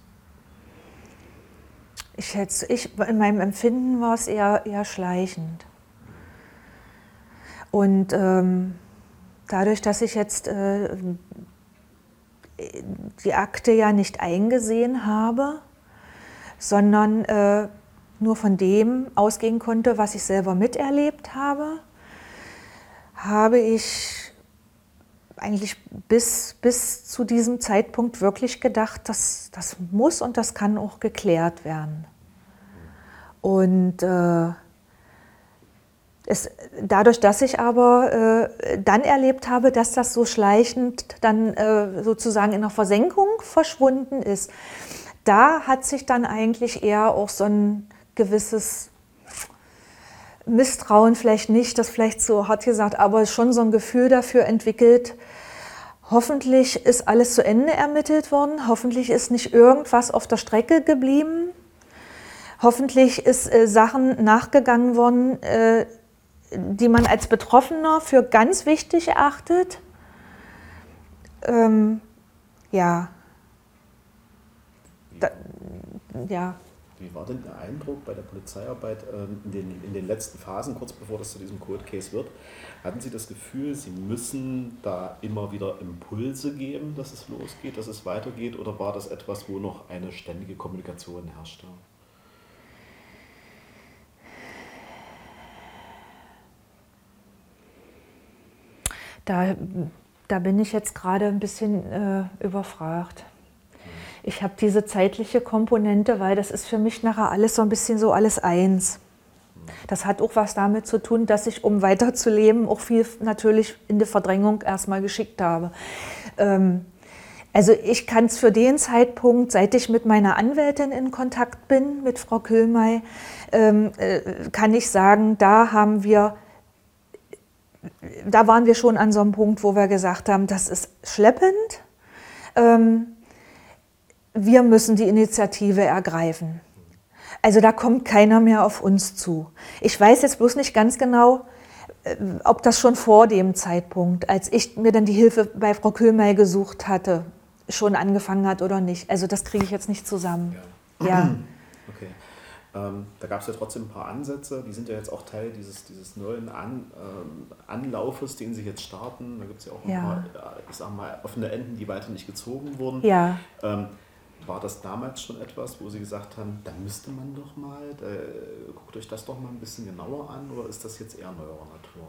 Ich schätze, ich, in meinem Empfinden war es eher, eher schleichend. Und ähm, dadurch, dass ich jetzt äh, die Akte ja nicht eingesehen habe, sondern äh, nur von dem ausgehen konnte, was ich selber miterlebt habe, habe ich eigentlich bis, bis zu diesem Zeitpunkt wirklich gedacht, dass das muss und das kann auch geklärt werden. Und äh, es, dadurch, dass ich aber äh, dann erlebt habe, dass das so schleichend dann äh, sozusagen in der Versenkung verschwunden ist, da hat sich dann eigentlich eher auch so ein gewisses Misstrauen vielleicht nicht, das vielleicht so hart gesagt, aber schon so ein Gefühl dafür entwickelt, hoffentlich ist alles zu Ende ermittelt worden, hoffentlich ist nicht irgendwas auf der Strecke geblieben, hoffentlich ist äh, Sachen nachgegangen worden, äh, die man als Betroffener für ganz wichtig erachtet. Ähm, ja. Da, ja. Wie war denn der Eindruck bei der Polizeiarbeit ähm, in, den, in den letzten Phasen, kurz bevor das zu diesem Cold Case wird? Hatten Sie das Gefühl, Sie müssen da immer wieder Impulse geben, dass es losgeht, dass es weitergeht? Oder war das etwas, wo noch eine ständige Kommunikation herrschte? Da, da bin ich jetzt gerade ein bisschen äh, überfragt. Ich habe diese zeitliche Komponente, weil das ist für mich nachher alles so ein bisschen so alles eins. Das hat auch was damit zu tun, dass ich, um weiterzuleben, auch viel natürlich in die Verdrängung erstmal geschickt habe. Ähm, also ich kann es für den Zeitpunkt, seit ich mit meiner Anwältin in Kontakt bin, mit Frau Kühlmey, ähm, äh, kann ich sagen, da haben wir da waren wir schon an so einem Punkt, wo wir gesagt haben, das ist schleppend. Ähm, wir müssen die Initiative ergreifen. Also da kommt keiner mehr auf uns zu. Ich weiß jetzt bloß nicht ganz genau, ob das schon vor dem Zeitpunkt, als ich mir dann die Hilfe bei Frau Köhlmeier gesucht hatte, schon angefangen hat oder nicht. Also das kriege ich jetzt nicht zusammen. Ja. Ja. Okay. Ähm, da gab es ja trotzdem ein paar Ansätze, die sind ja jetzt auch Teil dieses, dieses neuen An, ähm, Anlaufes, den Sie jetzt starten. Da gibt es ja auch ein ja. paar, ich sag mal, offene Enden, die weiter nicht gezogen wurden. Ja. Ähm, war das damals schon etwas, wo Sie gesagt haben, da müsste man doch mal, da, guckt euch das doch mal ein bisschen genauer an, oder ist das jetzt eher neuerer Natur?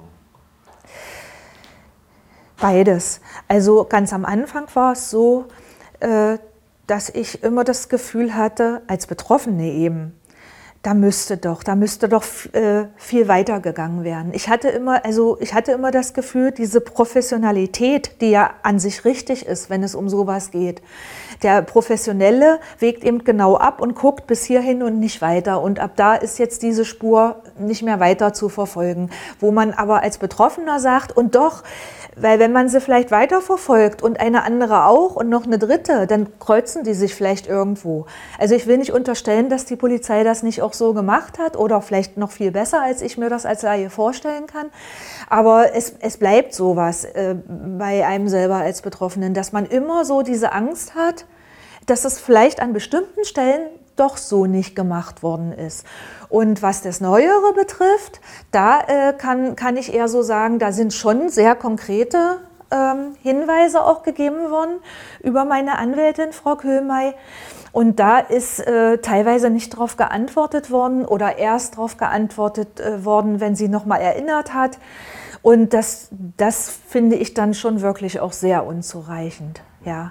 Beides. Also ganz am Anfang war es so, äh, dass ich immer das Gefühl hatte, als Betroffene eben, da müsste doch, da müsste doch äh, viel weiter gegangen werden. Ich hatte immer, also ich hatte immer das Gefühl, diese Professionalität, die ja an sich richtig ist, wenn es um sowas geht. Der Professionelle wägt eben genau ab und guckt bis hierhin und nicht weiter. Und ab da ist jetzt diese Spur nicht mehr weiter zu verfolgen. Wo man aber als Betroffener sagt, und doch, weil wenn man sie vielleicht weiterverfolgt und eine andere auch und noch eine dritte, dann kreuzen die sich vielleicht irgendwo. Also ich will nicht unterstellen, dass die Polizei das nicht auch so gemacht hat oder vielleicht noch viel besser, als ich mir das als Laie vorstellen kann. Aber es, es bleibt sowas äh, bei einem selber als Betroffenen, dass man immer so diese Angst hat, dass es vielleicht an bestimmten Stellen doch so nicht gemacht worden ist. Und was das Neuere betrifft, da äh, kann, kann ich eher so sagen, da sind schon sehr konkrete ähm, Hinweise auch gegeben worden über meine Anwältin, Frau Köhlmeier. Und da ist äh, teilweise nicht darauf geantwortet worden oder erst darauf geantwortet äh, worden, wenn sie nochmal erinnert hat. Und das, das finde ich dann schon wirklich auch sehr unzureichend. Ja.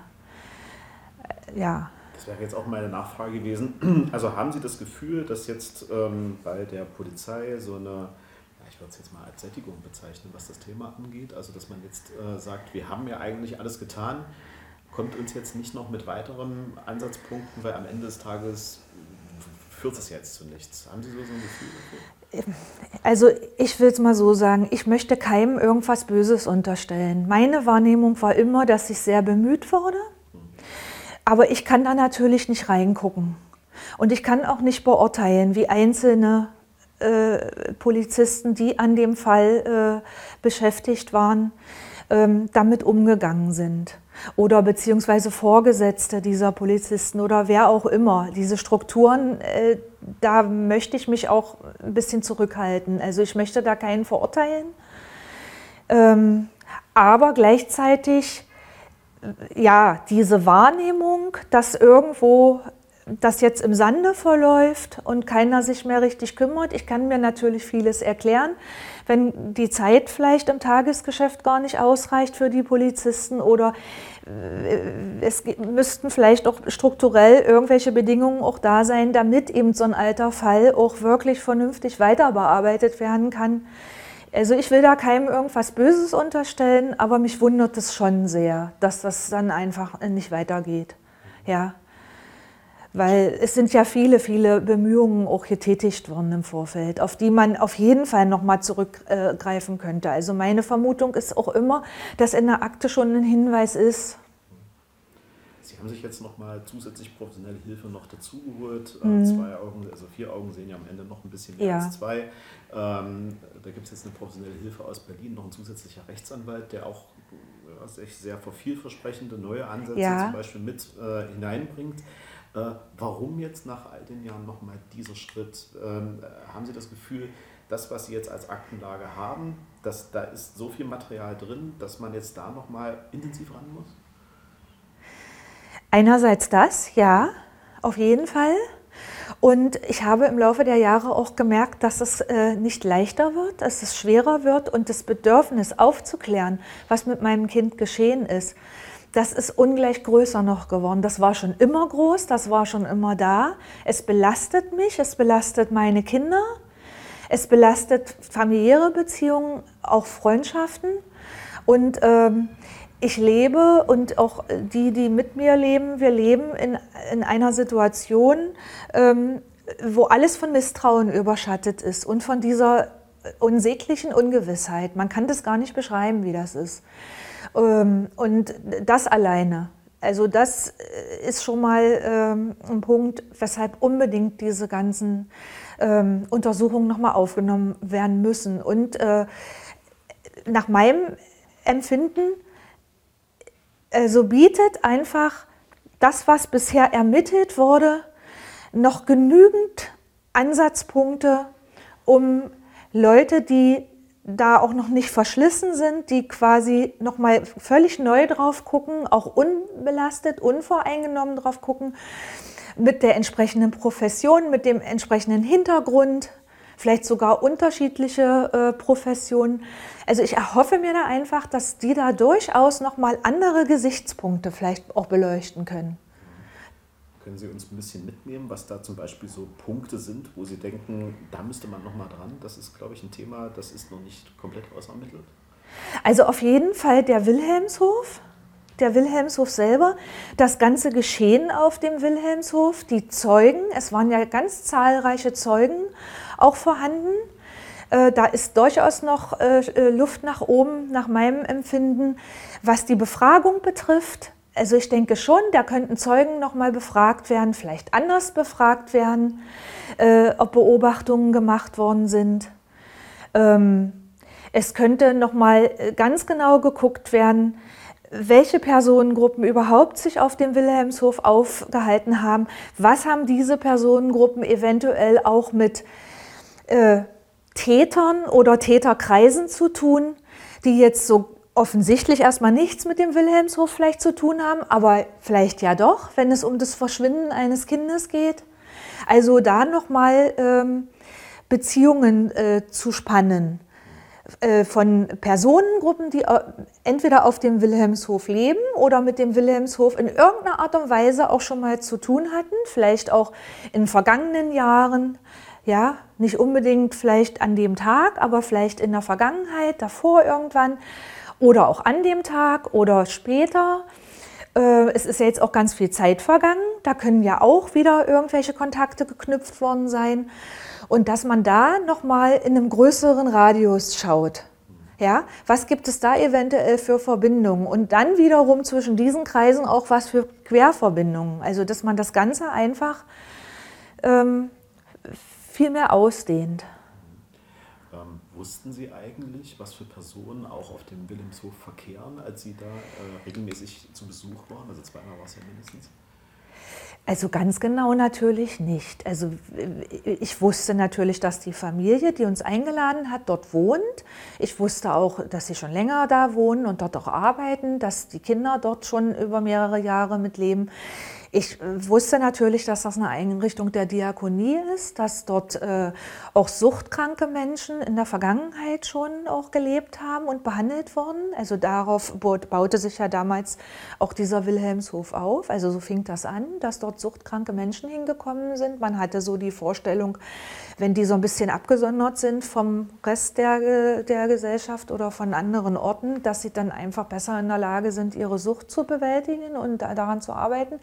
Ja. Das wäre jetzt auch meine Nachfrage gewesen. Also haben Sie das Gefühl, dass jetzt ähm, bei der Polizei so eine, ja, ich würde es jetzt mal als Sättigung bezeichnen, was das Thema angeht, also dass man jetzt äh, sagt, wir haben ja eigentlich alles getan, kommt uns jetzt nicht noch mit weiteren Ansatzpunkten, weil am Ende des Tages führt es jetzt zu nichts. Haben Sie so, so ein Gefühl dafür? Also ich will es mal so sagen, ich möchte keinem irgendwas Böses unterstellen. Meine Wahrnehmung war immer, dass ich sehr bemüht wurde. Aber ich kann da natürlich nicht reingucken. Und ich kann auch nicht beurteilen, wie einzelne äh, Polizisten, die an dem Fall äh, beschäftigt waren, ähm, damit umgegangen sind. Oder beziehungsweise Vorgesetzte dieser Polizisten oder wer auch immer. Diese Strukturen, äh, da möchte ich mich auch ein bisschen zurückhalten. Also ich möchte da keinen verurteilen. Ähm, aber gleichzeitig ja, diese Wahrnehmung, dass irgendwo das jetzt im Sande verläuft und keiner sich mehr richtig kümmert. Ich kann mir natürlich vieles erklären, wenn die Zeit vielleicht im Tagesgeschäft gar nicht ausreicht für die Polizisten oder es müssten vielleicht auch strukturell irgendwelche Bedingungen auch da sein, damit eben so ein alter Fall auch wirklich vernünftig weiter bearbeitet werden kann. Also ich will da keinem irgendwas Böses unterstellen, aber mich wundert es schon sehr, dass das dann einfach nicht weitergeht. Ja. Weil es sind ja viele, viele Bemühungen auch getätigt worden im Vorfeld, auf die man auf jeden Fall nochmal zurückgreifen könnte. Also meine Vermutung ist auch immer, dass in der Akte schon ein Hinweis ist. Sie haben sich jetzt nochmal zusätzlich professionelle Hilfe noch dazugeholt. Mhm. Zwei Augen, also vier Augen sehen ja am Ende noch ein bisschen mehr Ja. als zwei. Ähm, da gibt es jetzt eine professionelle Hilfe aus Berlin, noch ein zusätzlicher Rechtsanwalt, der auch ja, sich sehr vielversprechende neue Ansätze Ja. zum Beispiel mit äh, hineinbringt. Äh, warum jetzt nach all den Jahren nochmal dieser Schritt? Ähm, haben Sie das Gefühl, das, was Sie jetzt als Aktenlage haben, dass da ist so viel Material drin, dass man jetzt da nochmal intensiv ran muss? Einerseits das, ja, auf jeden Fall. Und ich habe im Laufe der Jahre auch gemerkt, dass es äh, nicht leichter wird, dass es schwerer wird und das Bedürfnis aufzuklären, was mit meinem Kind geschehen ist, das ist ungleich größer noch geworden. Das war schon immer groß, das war schon immer da. Es belastet mich, es belastet meine Kinder, es belastet familiäre Beziehungen, auch Freundschaften. Und ähm, ich lebe und auch die, die mit mir leben, wir leben in, in einer Situation, ähm, wo alles von Misstrauen überschattet ist und von dieser unsäglichen Ungewissheit. Man kann das gar nicht beschreiben, wie das ist. Und das alleine, also das ist schon mal ein Punkt, weshalb unbedingt diese ganzen Untersuchungen nochmal aufgenommen werden müssen. Und nach meinem Empfinden, also bietet einfach das, was bisher ermittelt wurde, noch genügend Ansatzpunkte, um Leute, die da auch noch nicht verschlissen sind, die quasi nochmal völlig neu drauf gucken, auch unbelastet, unvoreingenommen drauf gucken, mit der entsprechenden Profession, mit dem entsprechenden Hintergrund, vielleicht sogar unterschiedliche äh, Professionen. Also ich erhoffe mir da einfach, dass die da durchaus nochmal andere Gesichtspunkte vielleicht auch beleuchten können. Können Sie uns ein bisschen mitnehmen, was da zum Beispiel so Punkte sind, wo Sie denken, da müsste man noch mal dran? Das ist, glaube ich, ein Thema, das ist noch nicht komplett ausermittelt. Also auf jeden Fall der Wilhelmshof, der Wilhelmshof selber, das ganze Geschehen auf dem Wilhelmshof, die Zeugen, es waren ja ganz zahlreiche Zeugen auch vorhanden. Äh, da ist durchaus noch äh, Luft nach oben, nach meinem Empfinden, was die Befragung betrifft. Also ich denke schon, da könnten Zeugen noch mal befragt werden, vielleicht anders befragt werden, äh, ob Beobachtungen gemacht worden sind. Ähm, es könnte noch mal ganz genau geguckt werden, welche Personengruppen überhaupt sich auf dem Wilhelmshof aufgehalten haben. Was haben diese Personengruppen eventuell auch mit äh, Tätern oder Täterkreisen zu tun, die jetzt so offensichtlich erstmal nichts mit dem Wilhelmshof vielleicht zu tun haben, aber vielleicht ja doch, wenn es um das Verschwinden eines Kindes geht. Also da nochmal ähm, Beziehungen äh, zu spannen äh, von Personengruppen, die äh, entweder auf dem Wilhelmshof leben oder mit dem Wilhelmshof in irgendeiner Art und Weise auch schon mal zu tun hatten, vielleicht auch in vergangenen Jahren. Ja, nicht unbedingt vielleicht an dem Tag, aber vielleicht in der Vergangenheit, davor irgendwann. Oder auch an dem Tag oder später. Es ist ja jetzt auch ganz viel Zeit vergangen. Da können ja auch wieder irgendwelche Kontakte geknüpft worden sein. Und dass man da nochmal in einem größeren Radius schaut. Ja, was gibt es da eventuell für Verbindungen? Und dann wiederum zwischen diesen Kreisen auch was für Querverbindungen. Also dass man das Ganze einfach ähm, viel mehr ausdehnt. Ähm, wussten Sie eigentlich, was für Personen auch auf dem Wilhelmshof verkehren, als Sie da äh, regelmäßig zu Besuch waren? Also zweimal war es ja mindestens. Also ganz genau natürlich nicht. Also ich wusste natürlich, dass die Familie, die uns eingeladen hat, dort wohnt. Ich wusste auch, dass sie schon länger da wohnen und dort auch arbeiten, dass die Kinder dort schon über mehrere Jahre mitleben. Ich wusste natürlich, dass das eine Einrichtung der Diakonie ist, dass dort äh, auch suchtkranke Menschen in der Vergangenheit schon auch gelebt haben und behandelt wurden. Also darauf baute sich ja damals auch dieser Wilhelmshof auf. Also so fing das an, dass dort suchtkranke Menschen hingekommen sind. Man hatte so die Vorstellung, wenn die so ein bisschen abgesondert sind vom Rest der, der Gesellschaft oder von anderen Orten, dass sie dann einfach besser in der Lage sind, ihre Sucht zu bewältigen und daran zu arbeiten.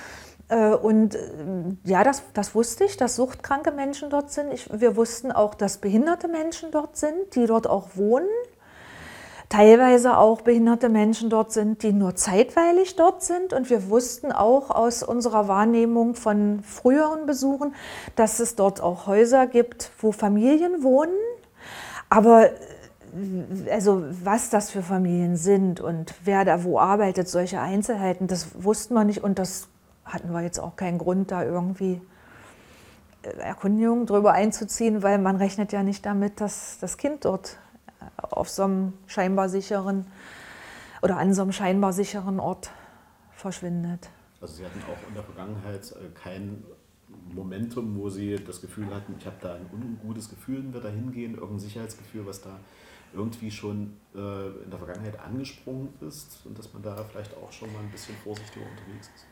Und ja, das, das wusste ich, dass suchtkranke Menschen dort sind. Ich, wir wussten auch, dass behinderte Menschen dort sind, die dort auch wohnen. Teilweise auch behinderte Menschen dort sind, die nur zeitweilig dort sind. Und wir wussten auch aus unserer Wahrnehmung von früheren Besuchen, dass es dort auch Häuser gibt, wo Familien wohnen. Aber also was das für Familien sind und wer da wo arbeitet, solche Einzelheiten, das wussten wir nicht und das hatten wir jetzt auch keinen Grund, da irgendwie Erkundigungen drüber einzuziehen, weil man rechnet ja nicht damit, dass das Kind dort auf so einem scheinbar sicheren oder an so einem scheinbar sicheren Ort verschwindet. Also Sie hatten auch in der Vergangenheit kein Momentum, wo Sie das Gefühl hatten, ich habe da ein ungutes Gefühl, wenn wir da hingehen, irgendein Sicherheitsgefühl, was da irgendwie schon äh, in der Vergangenheit angesprungen ist und dass man da vielleicht auch schon mal ein bisschen vorsichtiger unterwegs ist?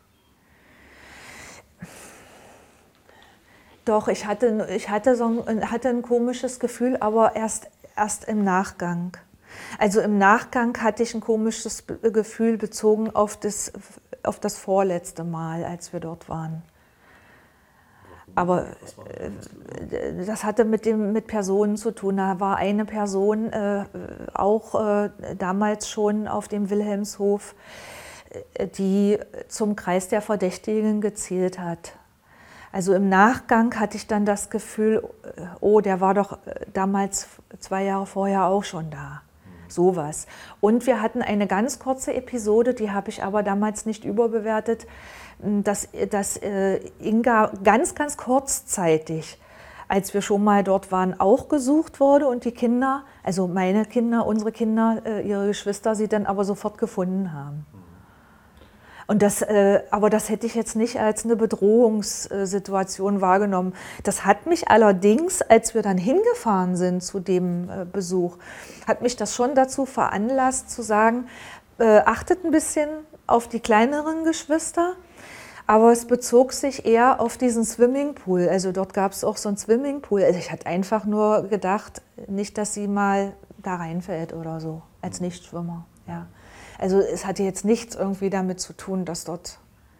Doch, ich hatte, ich hatte, so ein, hatte ein komisches Gefühl, aber erst, erst im Nachgang. Also im Nachgang hatte ich ein komisches Gefühl bezogen auf das, auf das vorletzte Mal, als wir dort waren. Aber Was war das? äh, das hatte mit, dem, mit Personen zu tun. Da war eine Person äh, auch äh, damals schon auf dem Wilhelmshof, äh, die zum Kreis der Verdächtigen gezählt hat. Also im Nachgang hatte ich dann das Gefühl, oh, der war doch damals zwei Jahre vorher auch schon da. Sowas. Und wir hatten eine ganz kurze Episode, die habe ich aber damals nicht überbewertet, dass, dass äh, Inga ganz, ganz kurzzeitig, als wir schon mal dort waren, auch gesucht wurde und die Kinder, also meine Kinder, unsere Kinder, äh, ihre Geschwister, sie dann aber sofort gefunden haben. Und das, äh, aber das hätte ich jetzt nicht als eine Bedrohungssituation wahrgenommen. Das hat mich allerdings, als wir dann hingefahren sind zu dem äh, Besuch, hat mich das schon dazu veranlasst zu sagen, äh, achtet ein bisschen auf die kleineren Geschwister, aber es bezog sich eher auf diesen Swimmingpool. Also dort gab es auch so einen Swimmingpool. Also ich hatte einfach nur gedacht, nicht, dass sie mal da reinfällt oder so, als Nichtschwimmer, ja. Also es hatte jetzt nichts irgendwie damit zu tun, dass dort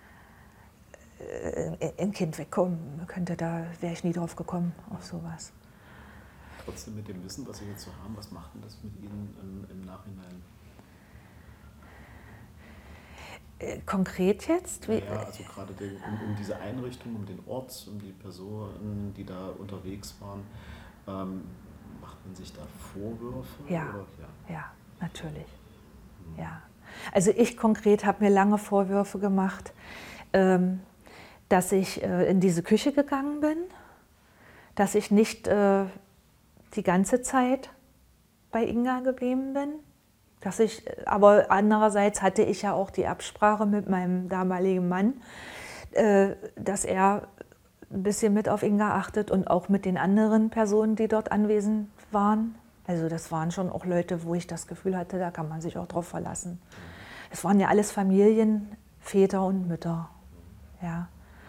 ein Kind wegkommen könnte. Da wäre ich nie drauf gekommen, auf sowas. Trotzdem mit dem Wissen, was Sie jetzt so haben, was macht denn das mit Ihnen im, im Nachhinein? Konkret jetzt? Wie? Ja, also gerade den, um, um diese Einrichtung, um den Ort, um die Personen, die da unterwegs waren, ähm, macht man sich da Vorwürfe? Ja, oder? ja. ja, natürlich. Ja. Also ich konkret habe mir lange Vorwürfe gemacht, ähm, dass ich äh, in diese Küche gegangen bin, dass ich nicht äh, die ganze Zeit bei Inga geblieben bin. Dass ich, aber andererseits hatte ich ja auch die Absprache mit meinem damaligen Mann, äh, dass er ein bisschen mit auf Inga achtet und auch mit den anderen Personen, die dort anwesend waren. Also das waren schon auch Leute, wo ich das Gefühl hatte, da kann man sich auch drauf verlassen. Es waren ja alles Familien, Väter und Mütter. Ja,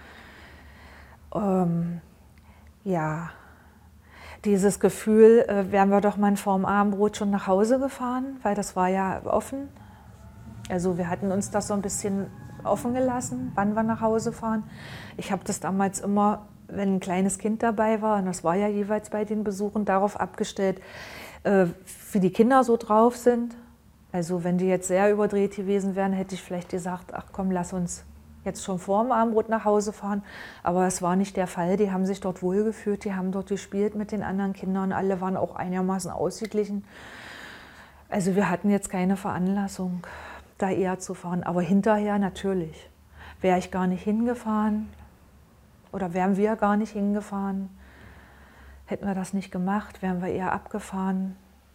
ähm, ja. Dieses Gefühl, äh, wären wir doch mal vorm Abendbrot schon nach Hause gefahren, weil das war ja offen. Also wir hatten uns das so ein bisschen offen gelassen, wann wir nach Hause fahren. Ich habe das damals immer, wenn ein kleines Kind dabei war, und das war ja jeweils bei den Besuchen, darauf abgestellt, äh, wie die Kinder so drauf sind. Also wenn die jetzt sehr überdreht gewesen wären, hätte ich vielleicht gesagt, ach komm, lass uns jetzt schon vor dem Abendbrot nach Hause fahren. Aber es war nicht der Fall. Die haben sich dort wohlgefühlt, die haben dort gespielt mit den anderen Kindern. Alle waren auch einigermaßen ausgeglichen. Also wir hatten jetzt keine Veranlassung, da eher zu fahren. Aber hinterher natürlich. Wäre ich gar nicht hingefahren oder wären wir gar nicht hingefahren, hätten wir das nicht gemacht, wären wir eher abgefahren.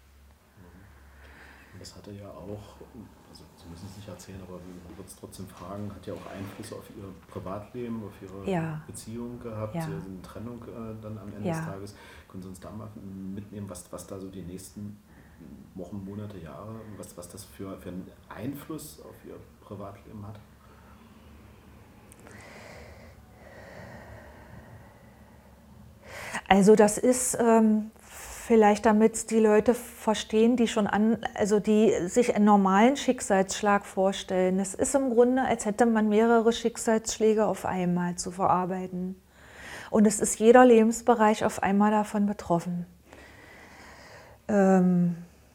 Das hatte ja auch, also Sie müssen es nicht erzählen, aber man wird es trotzdem fragen, hat ja auch Einfluss auf Ihr Privatleben, auf Ihre ja. Beziehung gehabt, ja. Sie haben eine Trennung äh, dann am Ende ja. des Tages. Können Sie uns da mal mitnehmen, was, was da so die nächsten Wochen, Monate, Jahre, was, was das für, für einen Einfluss auf Ihr Privatleben hat? Also das ist ähm, vielleicht, damit die Leute verstehen, die schon an, also die sich einen normalen Schicksalsschlag vorstellen. Es ist im Grunde, als hätte man mehrere Schicksalsschläge auf einmal zu verarbeiten. Und es ist jeder Lebensbereich auf einmal davon betroffen. Ähm,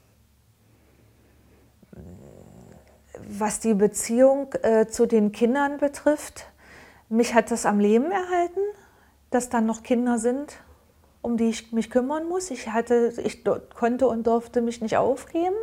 was die Beziehung äh, zu den Kindern betrifft, mich hat das am Leben erhalten, dass dann noch Kinder sind, um die ich mich kümmern muss. Ich, hatte, ich konnte und durfte mich nicht aufgeben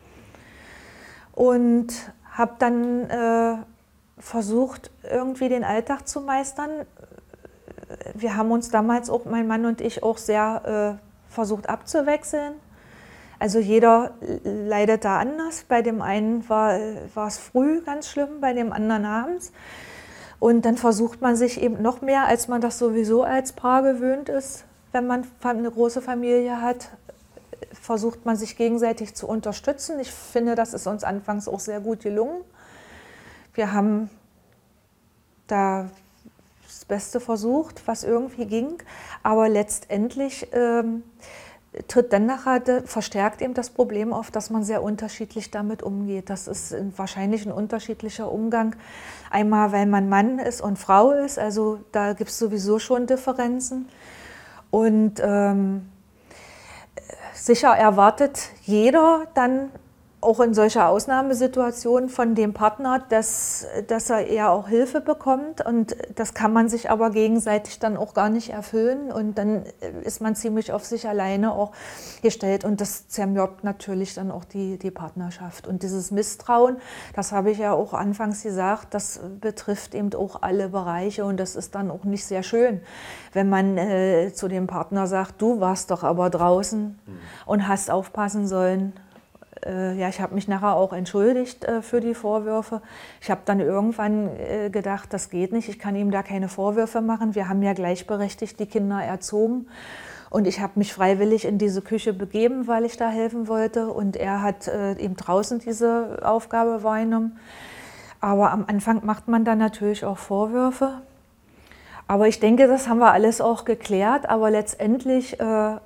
und habe dann äh, versucht, irgendwie den Alltag zu meistern. Wir haben uns damals auch, mein Mann und ich, auch sehr äh, versucht abzuwechseln. Also jeder leidet da anders. Bei dem einen war, war es früh ganz schlimm, bei dem anderen abends. Und dann versucht man sich eben noch mehr, als man das sowieso als Paar gewöhnt ist, wenn man eine große Familie hat, versucht man sich gegenseitig zu unterstützen. Ich finde, das ist uns anfangs auch sehr gut gelungen. Wir haben da das Beste versucht, was irgendwie ging. Aber letztendlich ähm, tritt dann nachher, verstärkt eben das Problem auf, dass man sehr unterschiedlich damit umgeht. Das ist wahrscheinlich ein unterschiedlicher Umgang. Einmal, weil man Mann ist und Frau ist, also da gibt es sowieso schon Differenzen. Und ähm, sicher erwartet jeder dann auch in solcher Ausnahmesituation von dem Partner, dass, dass er eher auch Hilfe bekommt, und das kann man sich aber gegenseitig dann auch gar nicht erfüllen, und dann ist man ziemlich auf sich alleine auch gestellt, und das zermürbt natürlich dann auch die, die Partnerschaft. Und dieses Misstrauen, das habe ich ja auch anfangs gesagt, das betrifft eben auch alle Bereiche, und das ist dann auch nicht sehr schön, wenn man äh, zu dem Partner sagt, du warst doch aber draußen mhm. und hast aufpassen sollen. Ja, ich habe mich nachher auch entschuldigt äh, für die Vorwürfe. Ich habe dann irgendwann äh, gedacht, das geht nicht, ich kann ihm da keine Vorwürfe machen. Wir haben ja gleichberechtigt die Kinder erzogen. Und ich habe mich freiwillig in diese Küche begeben, weil ich da helfen wollte. Und er hat äh, eben draußen diese Aufgabe wahrgenommen. Aber am Anfang macht man dann natürlich auch Vorwürfe. Aber ich denke, das haben wir alles auch geklärt. Aber letztendlich äh,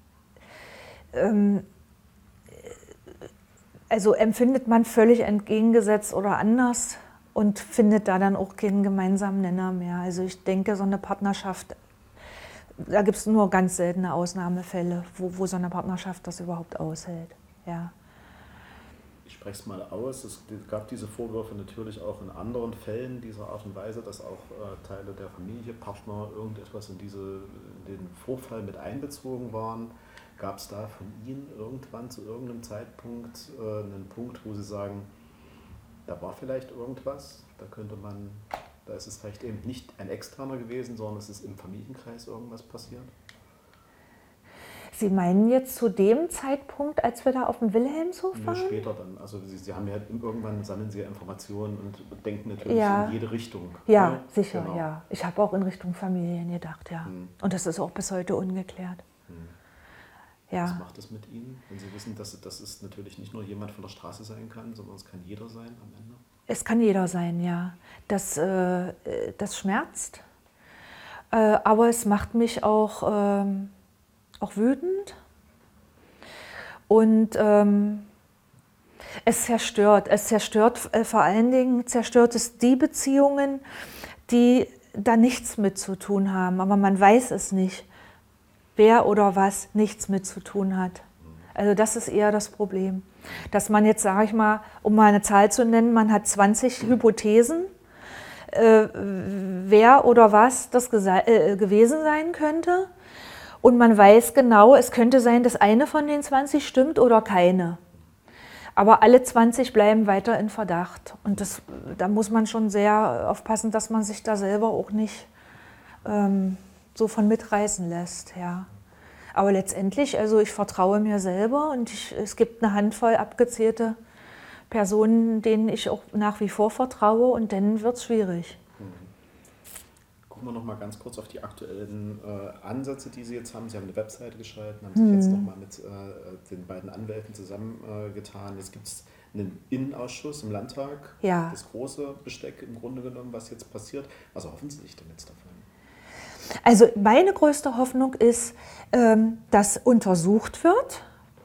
ähm, Also empfindet man völlig entgegengesetzt oder anders und findet da dann auch keinen gemeinsamen Nenner mehr. Also ich denke, so eine Partnerschaft, da gibt es nur ganz seltene Ausnahmefälle, wo, wo so eine Partnerschaft das überhaupt aushält. Ja. Ich spreche es mal aus, es gab diese Vorwürfe natürlich auch in anderen Fällen dieser Art und Weise, dass auch äh, Teile der Familie, Partner, irgendetwas in, diese, in den Vorfall mit einbezogen waren. Gab es da von Ihnen irgendwann zu irgendeinem Zeitpunkt äh, einen Punkt, wo Sie sagen, da war vielleicht irgendwas, da könnte man, da ist es vielleicht eben nicht ein Externer gewesen, sondern es ist im Familienkreis irgendwas passiert? Sie meinen jetzt zu dem Zeitpunkt, als wir da auf dem Wilhelmshof waren? Nee, später dann. Also Sie, Sie haben ja irgendwann sammeln Sie Informationen und denken natürlich ja. in jede Richtung. Ja, ja. sicher, genau. ja. Ich habe auch in Richtung Familien gedacht, ja. Hm. Und das ist auch bis heute ungeklärt. Hm. Ja. Was macht das mit Ihnen, wenn Sie wissen, dass das ist natürlich nicht nur jemand von der Straße sein kann, sondern es kann jeder sein am Ende? Es kann jeder sein, ja. Das, äh, das schmerzt, äh, aber es macht mich auch, ähm, auch wütend und ähm, es zerstört. Es zerstört äh, vor allen Dingen zerstört es die Beziehungen, die da nichts mit zu tun haben, aber man weiß es nicht, wer oder was nichts mit zu tun hat. Also das ist eher das Problem. Dass man jetzt, sage ich mal, um mal eine Zahl zu nennen, man hat zwanzig Hypothesen, äh, wer oder was das äh, gewesen sein könnte. Und man weiß genau, es könnte sein, dass eine von den zwanzig stimmt oder keine. Aber alle zwanzig bleiben weiter in Verdacht. Und das, da muss man schon sehr aufpassen, dass man sich da selber auch nicht ähm, so von mitreißen lässt, ja. Aber letztendlich, also ich vertraue mir selber und ich, es gibt eine Handvoll abgezählte Personen, denen ich auch nach wie vor vertraue, und dann wird es schwierig. Gucken wir noch mal ganz kurz auf die aktuellen äh, Ansätze, die Sie jetzt haben. Sie haben eine Webseite geschaltet, haben sich hm. jetzt noch mal mit äh, den beiden Anwälten zusammengetan. Äh, jetzt gibt es einen Innenausschuss im Landtag, ja. das große Besteck im Grunde genommen, was jetzt passiert. Was erhoffen Sie sich denn jetzt davon? Also meine größte Hoffnung ist, dass untersucht wird,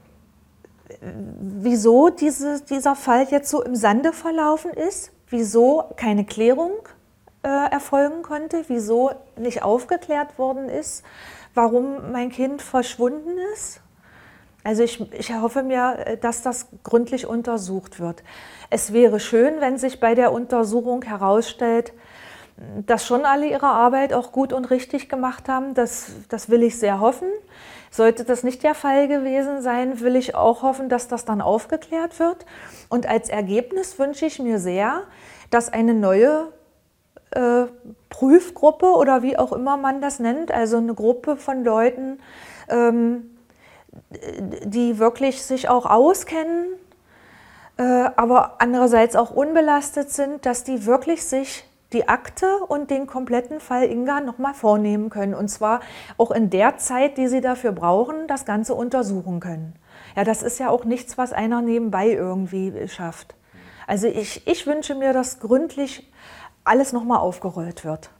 wieso diese, dieser Fall jetzt so im Sande verlaufen ist, wieso keine Klärung äh, erfolgen konnte, wieso nicht aufgeklärt worden ist, warum mein Kind verschwunden ist. Also ich, ich hoffe mir, dass das gründlich untersucht wird. Es wäre schön, wenn sich bei der Untersuchung herausstellt, dass schon alle ihre Arbeit auch gut und richtig gemacht haben. Das, das will ich sehr hoffen. Sollte das nicht der Fall gewesen sein, will ich auch hoffen, dass das dann aufgeklärt wird. Und als Ergebnis wünsche ich mir sehr, dass eine neue äh, Prüfgruppe oder wie auch immer man das nennt, also eine Gruppe von Leuten, ähm, die wirklich sich auch auskennen, äh, aber andererseits auch unbelastet sind, dass die wirklich sich die Akte und den kompletten Fall Inga nochmal vornehmen können. Und zwar auch in der Zeit, die sie dafür brauchen, das Ganze untersuchen können. Ja, das ist ja auch nichts, was einer nebenbei irgendwie schafft. Also ich, ich wünsche mir, dass gründlich alles nochmal aufgerollt wird.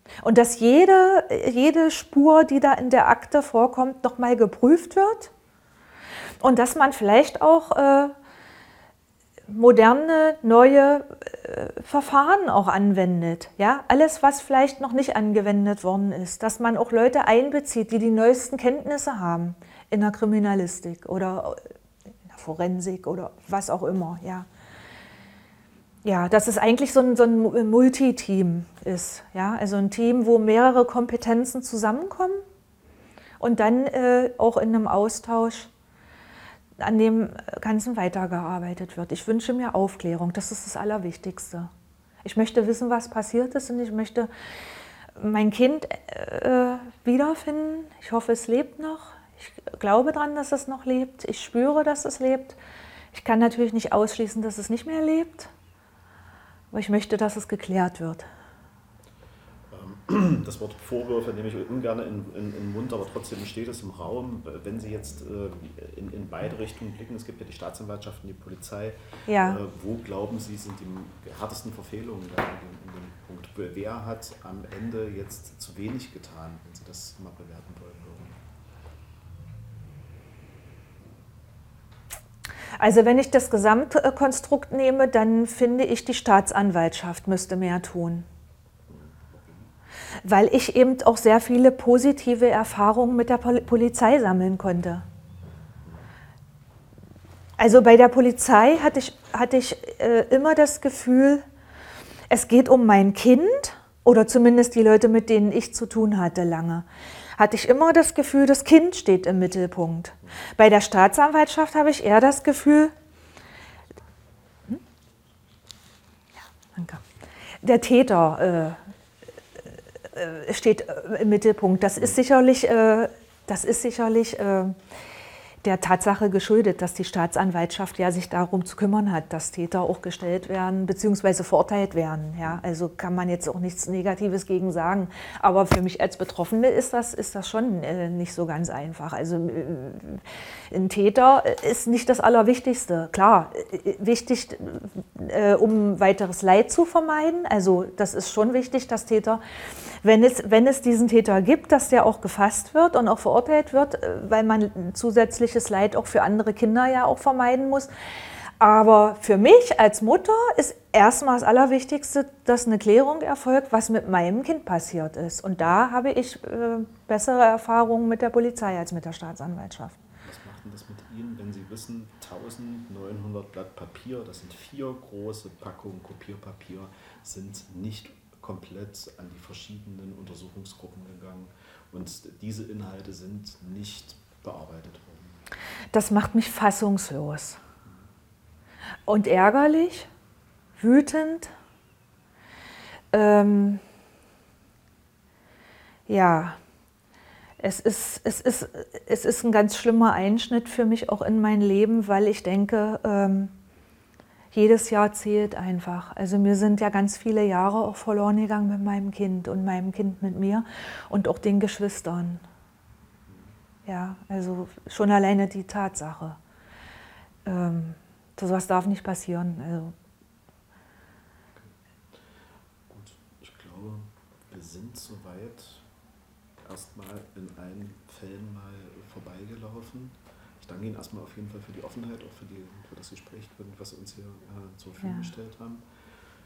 Und dass jede, jede Spur, die da in der Akte vorkommt, nochmal geprüft wird. Und dass man vielleicht auch äh, moderne, neue äh, Verfahren auch anwendet. Ja? Alles, was vielleicht noch nicht angewendet worden ist. Dass man auch Leute einbezieht, die die neuesten Kenntnisse haben in der Kriminalistik oder in der Forensik oder was auch immer. Ja, ja, dass es eigentlich so ein, so ein Multiteam ist. Ja? Also ein Team, wo mehrere Kompetenzen zusammenkommen und dann äh, auch in einem Austausch an dem Ganzen weitergearbeitet wird. Ich wünsche mir Aufklärung, das ist das Allerwichtigste. Ich möchte wissen, was passiert ist und ich möchte mein Kind äh, wiederfinden. Ich hoffe, es lebt noch. Ich glaube daran, dass es noch lebt. Ich spüre, dass es lebt. Ich kann natürlich nicht ausschließen, dass es nicht mehr lebt, aber ich möchte, dass es geklärt wird. Das Wort Vorwürfe nehme ich ungern in, in, in den Mund, aber trotzdem steht es im Raum. Wenn Sie jetzt äh, in, in beide Richtungen blicken, es gibt ja die Staatsanwaltschaft und die Polizei, ja. äh, wo glauben Sie, sind die härtesten Verfehlungen da in, in dem Punkt? Wer hat am Ende jetzt zu wenig getan, wenn Sie das mal bewerten wollen würden? Also wenn ich das Gesamtkonstrukt nehme, dann finde ich, die Staatsanwaltschaft müsste mehr tun. Weil ich eben auch sehr viele positive Erfahrungen mit der Polizei sammeln konnte. Also bei der Polizei hatte ich, hatte ich äh, immer das Gefühl, es geht um mein Kind, oder zumindest die Leute, mit denen ich zu tun hatte lange, hatte ich immer das Gefühl, das Kind steht im Mittelpunkt. Bei der Staatsanwaltschaft habe ich eher das Gefühl, hm? ja, danke. Der Täter äh, steht im Mittelpunkt. Das ist sicherlich, das ist sicherlich der Tatsache geschuldet, dass die Staatsanwaltschaft ja sich darum zu kümmern hat, dass Täter auch gestellt werden bzw. verurteilt werden. Ja, also kann man jetzt auch nichts Negatives gegen sagen. Aber für mich als Betroffene ist das, ist das schon nicht so ganz einfach. Also ein Täter ist nicht das Allerwichtigste. Klar, wichtig, um weiteres Leid zu vermeiden. Also das ist schon wichtig, dass Täter, wenn es, wenn es diesen Täter gibt, dass der auch gefasst wird und auch verurteilt wird, weil man zusätzliches Leid auch für andere Kinder ja auch vermeiden muss. Aber für mich als Mutter ist erstmal das Allerwichtigste, dass eine Klärung erfolgt, was mit meinem Kind passiert ist. Und da habe ich äh, bessere Erfahrungen mit der Polizei als mit der Staatsanwaltschaft. Was macht denn das mit Ihnen, wenn Sie wissen, eintausendneunhundert Blatt Papier, das sind vier große Packungen Kopierpapier, sind nicht komplett an die verschiedenen Untersuchungsgruppen gegangen und diese Inhalte sind nicht bearbeitet worden? Das macht mich fassungslos und ärgerlich, wütend. Ähm, ja, es ist, es, ist, es ist ein ganz schlimmer Einschnitt für mich auch in mein Leben, weil ich denke, ähm, jedes Jahr zählt einfach. Also mir sind ja ganz viele Jahre auch verloren gegangen mit meinem Kind und meinem Kind mit mir und auch den Geschwistern. Ja, also schon alleine die Tatsache. Ähm, so was darf nicht passieren. Also. Gut, ich glaube, wir sind soweit erstmal in allen Fällen mal vorbeigelaufen. Ich danke Ihnen erstmal auf jeden Fall für die Offenheit, auch für, die, für das Gespräch, was Sie uns hier äh, zur Verfügung ja. gestellt haben.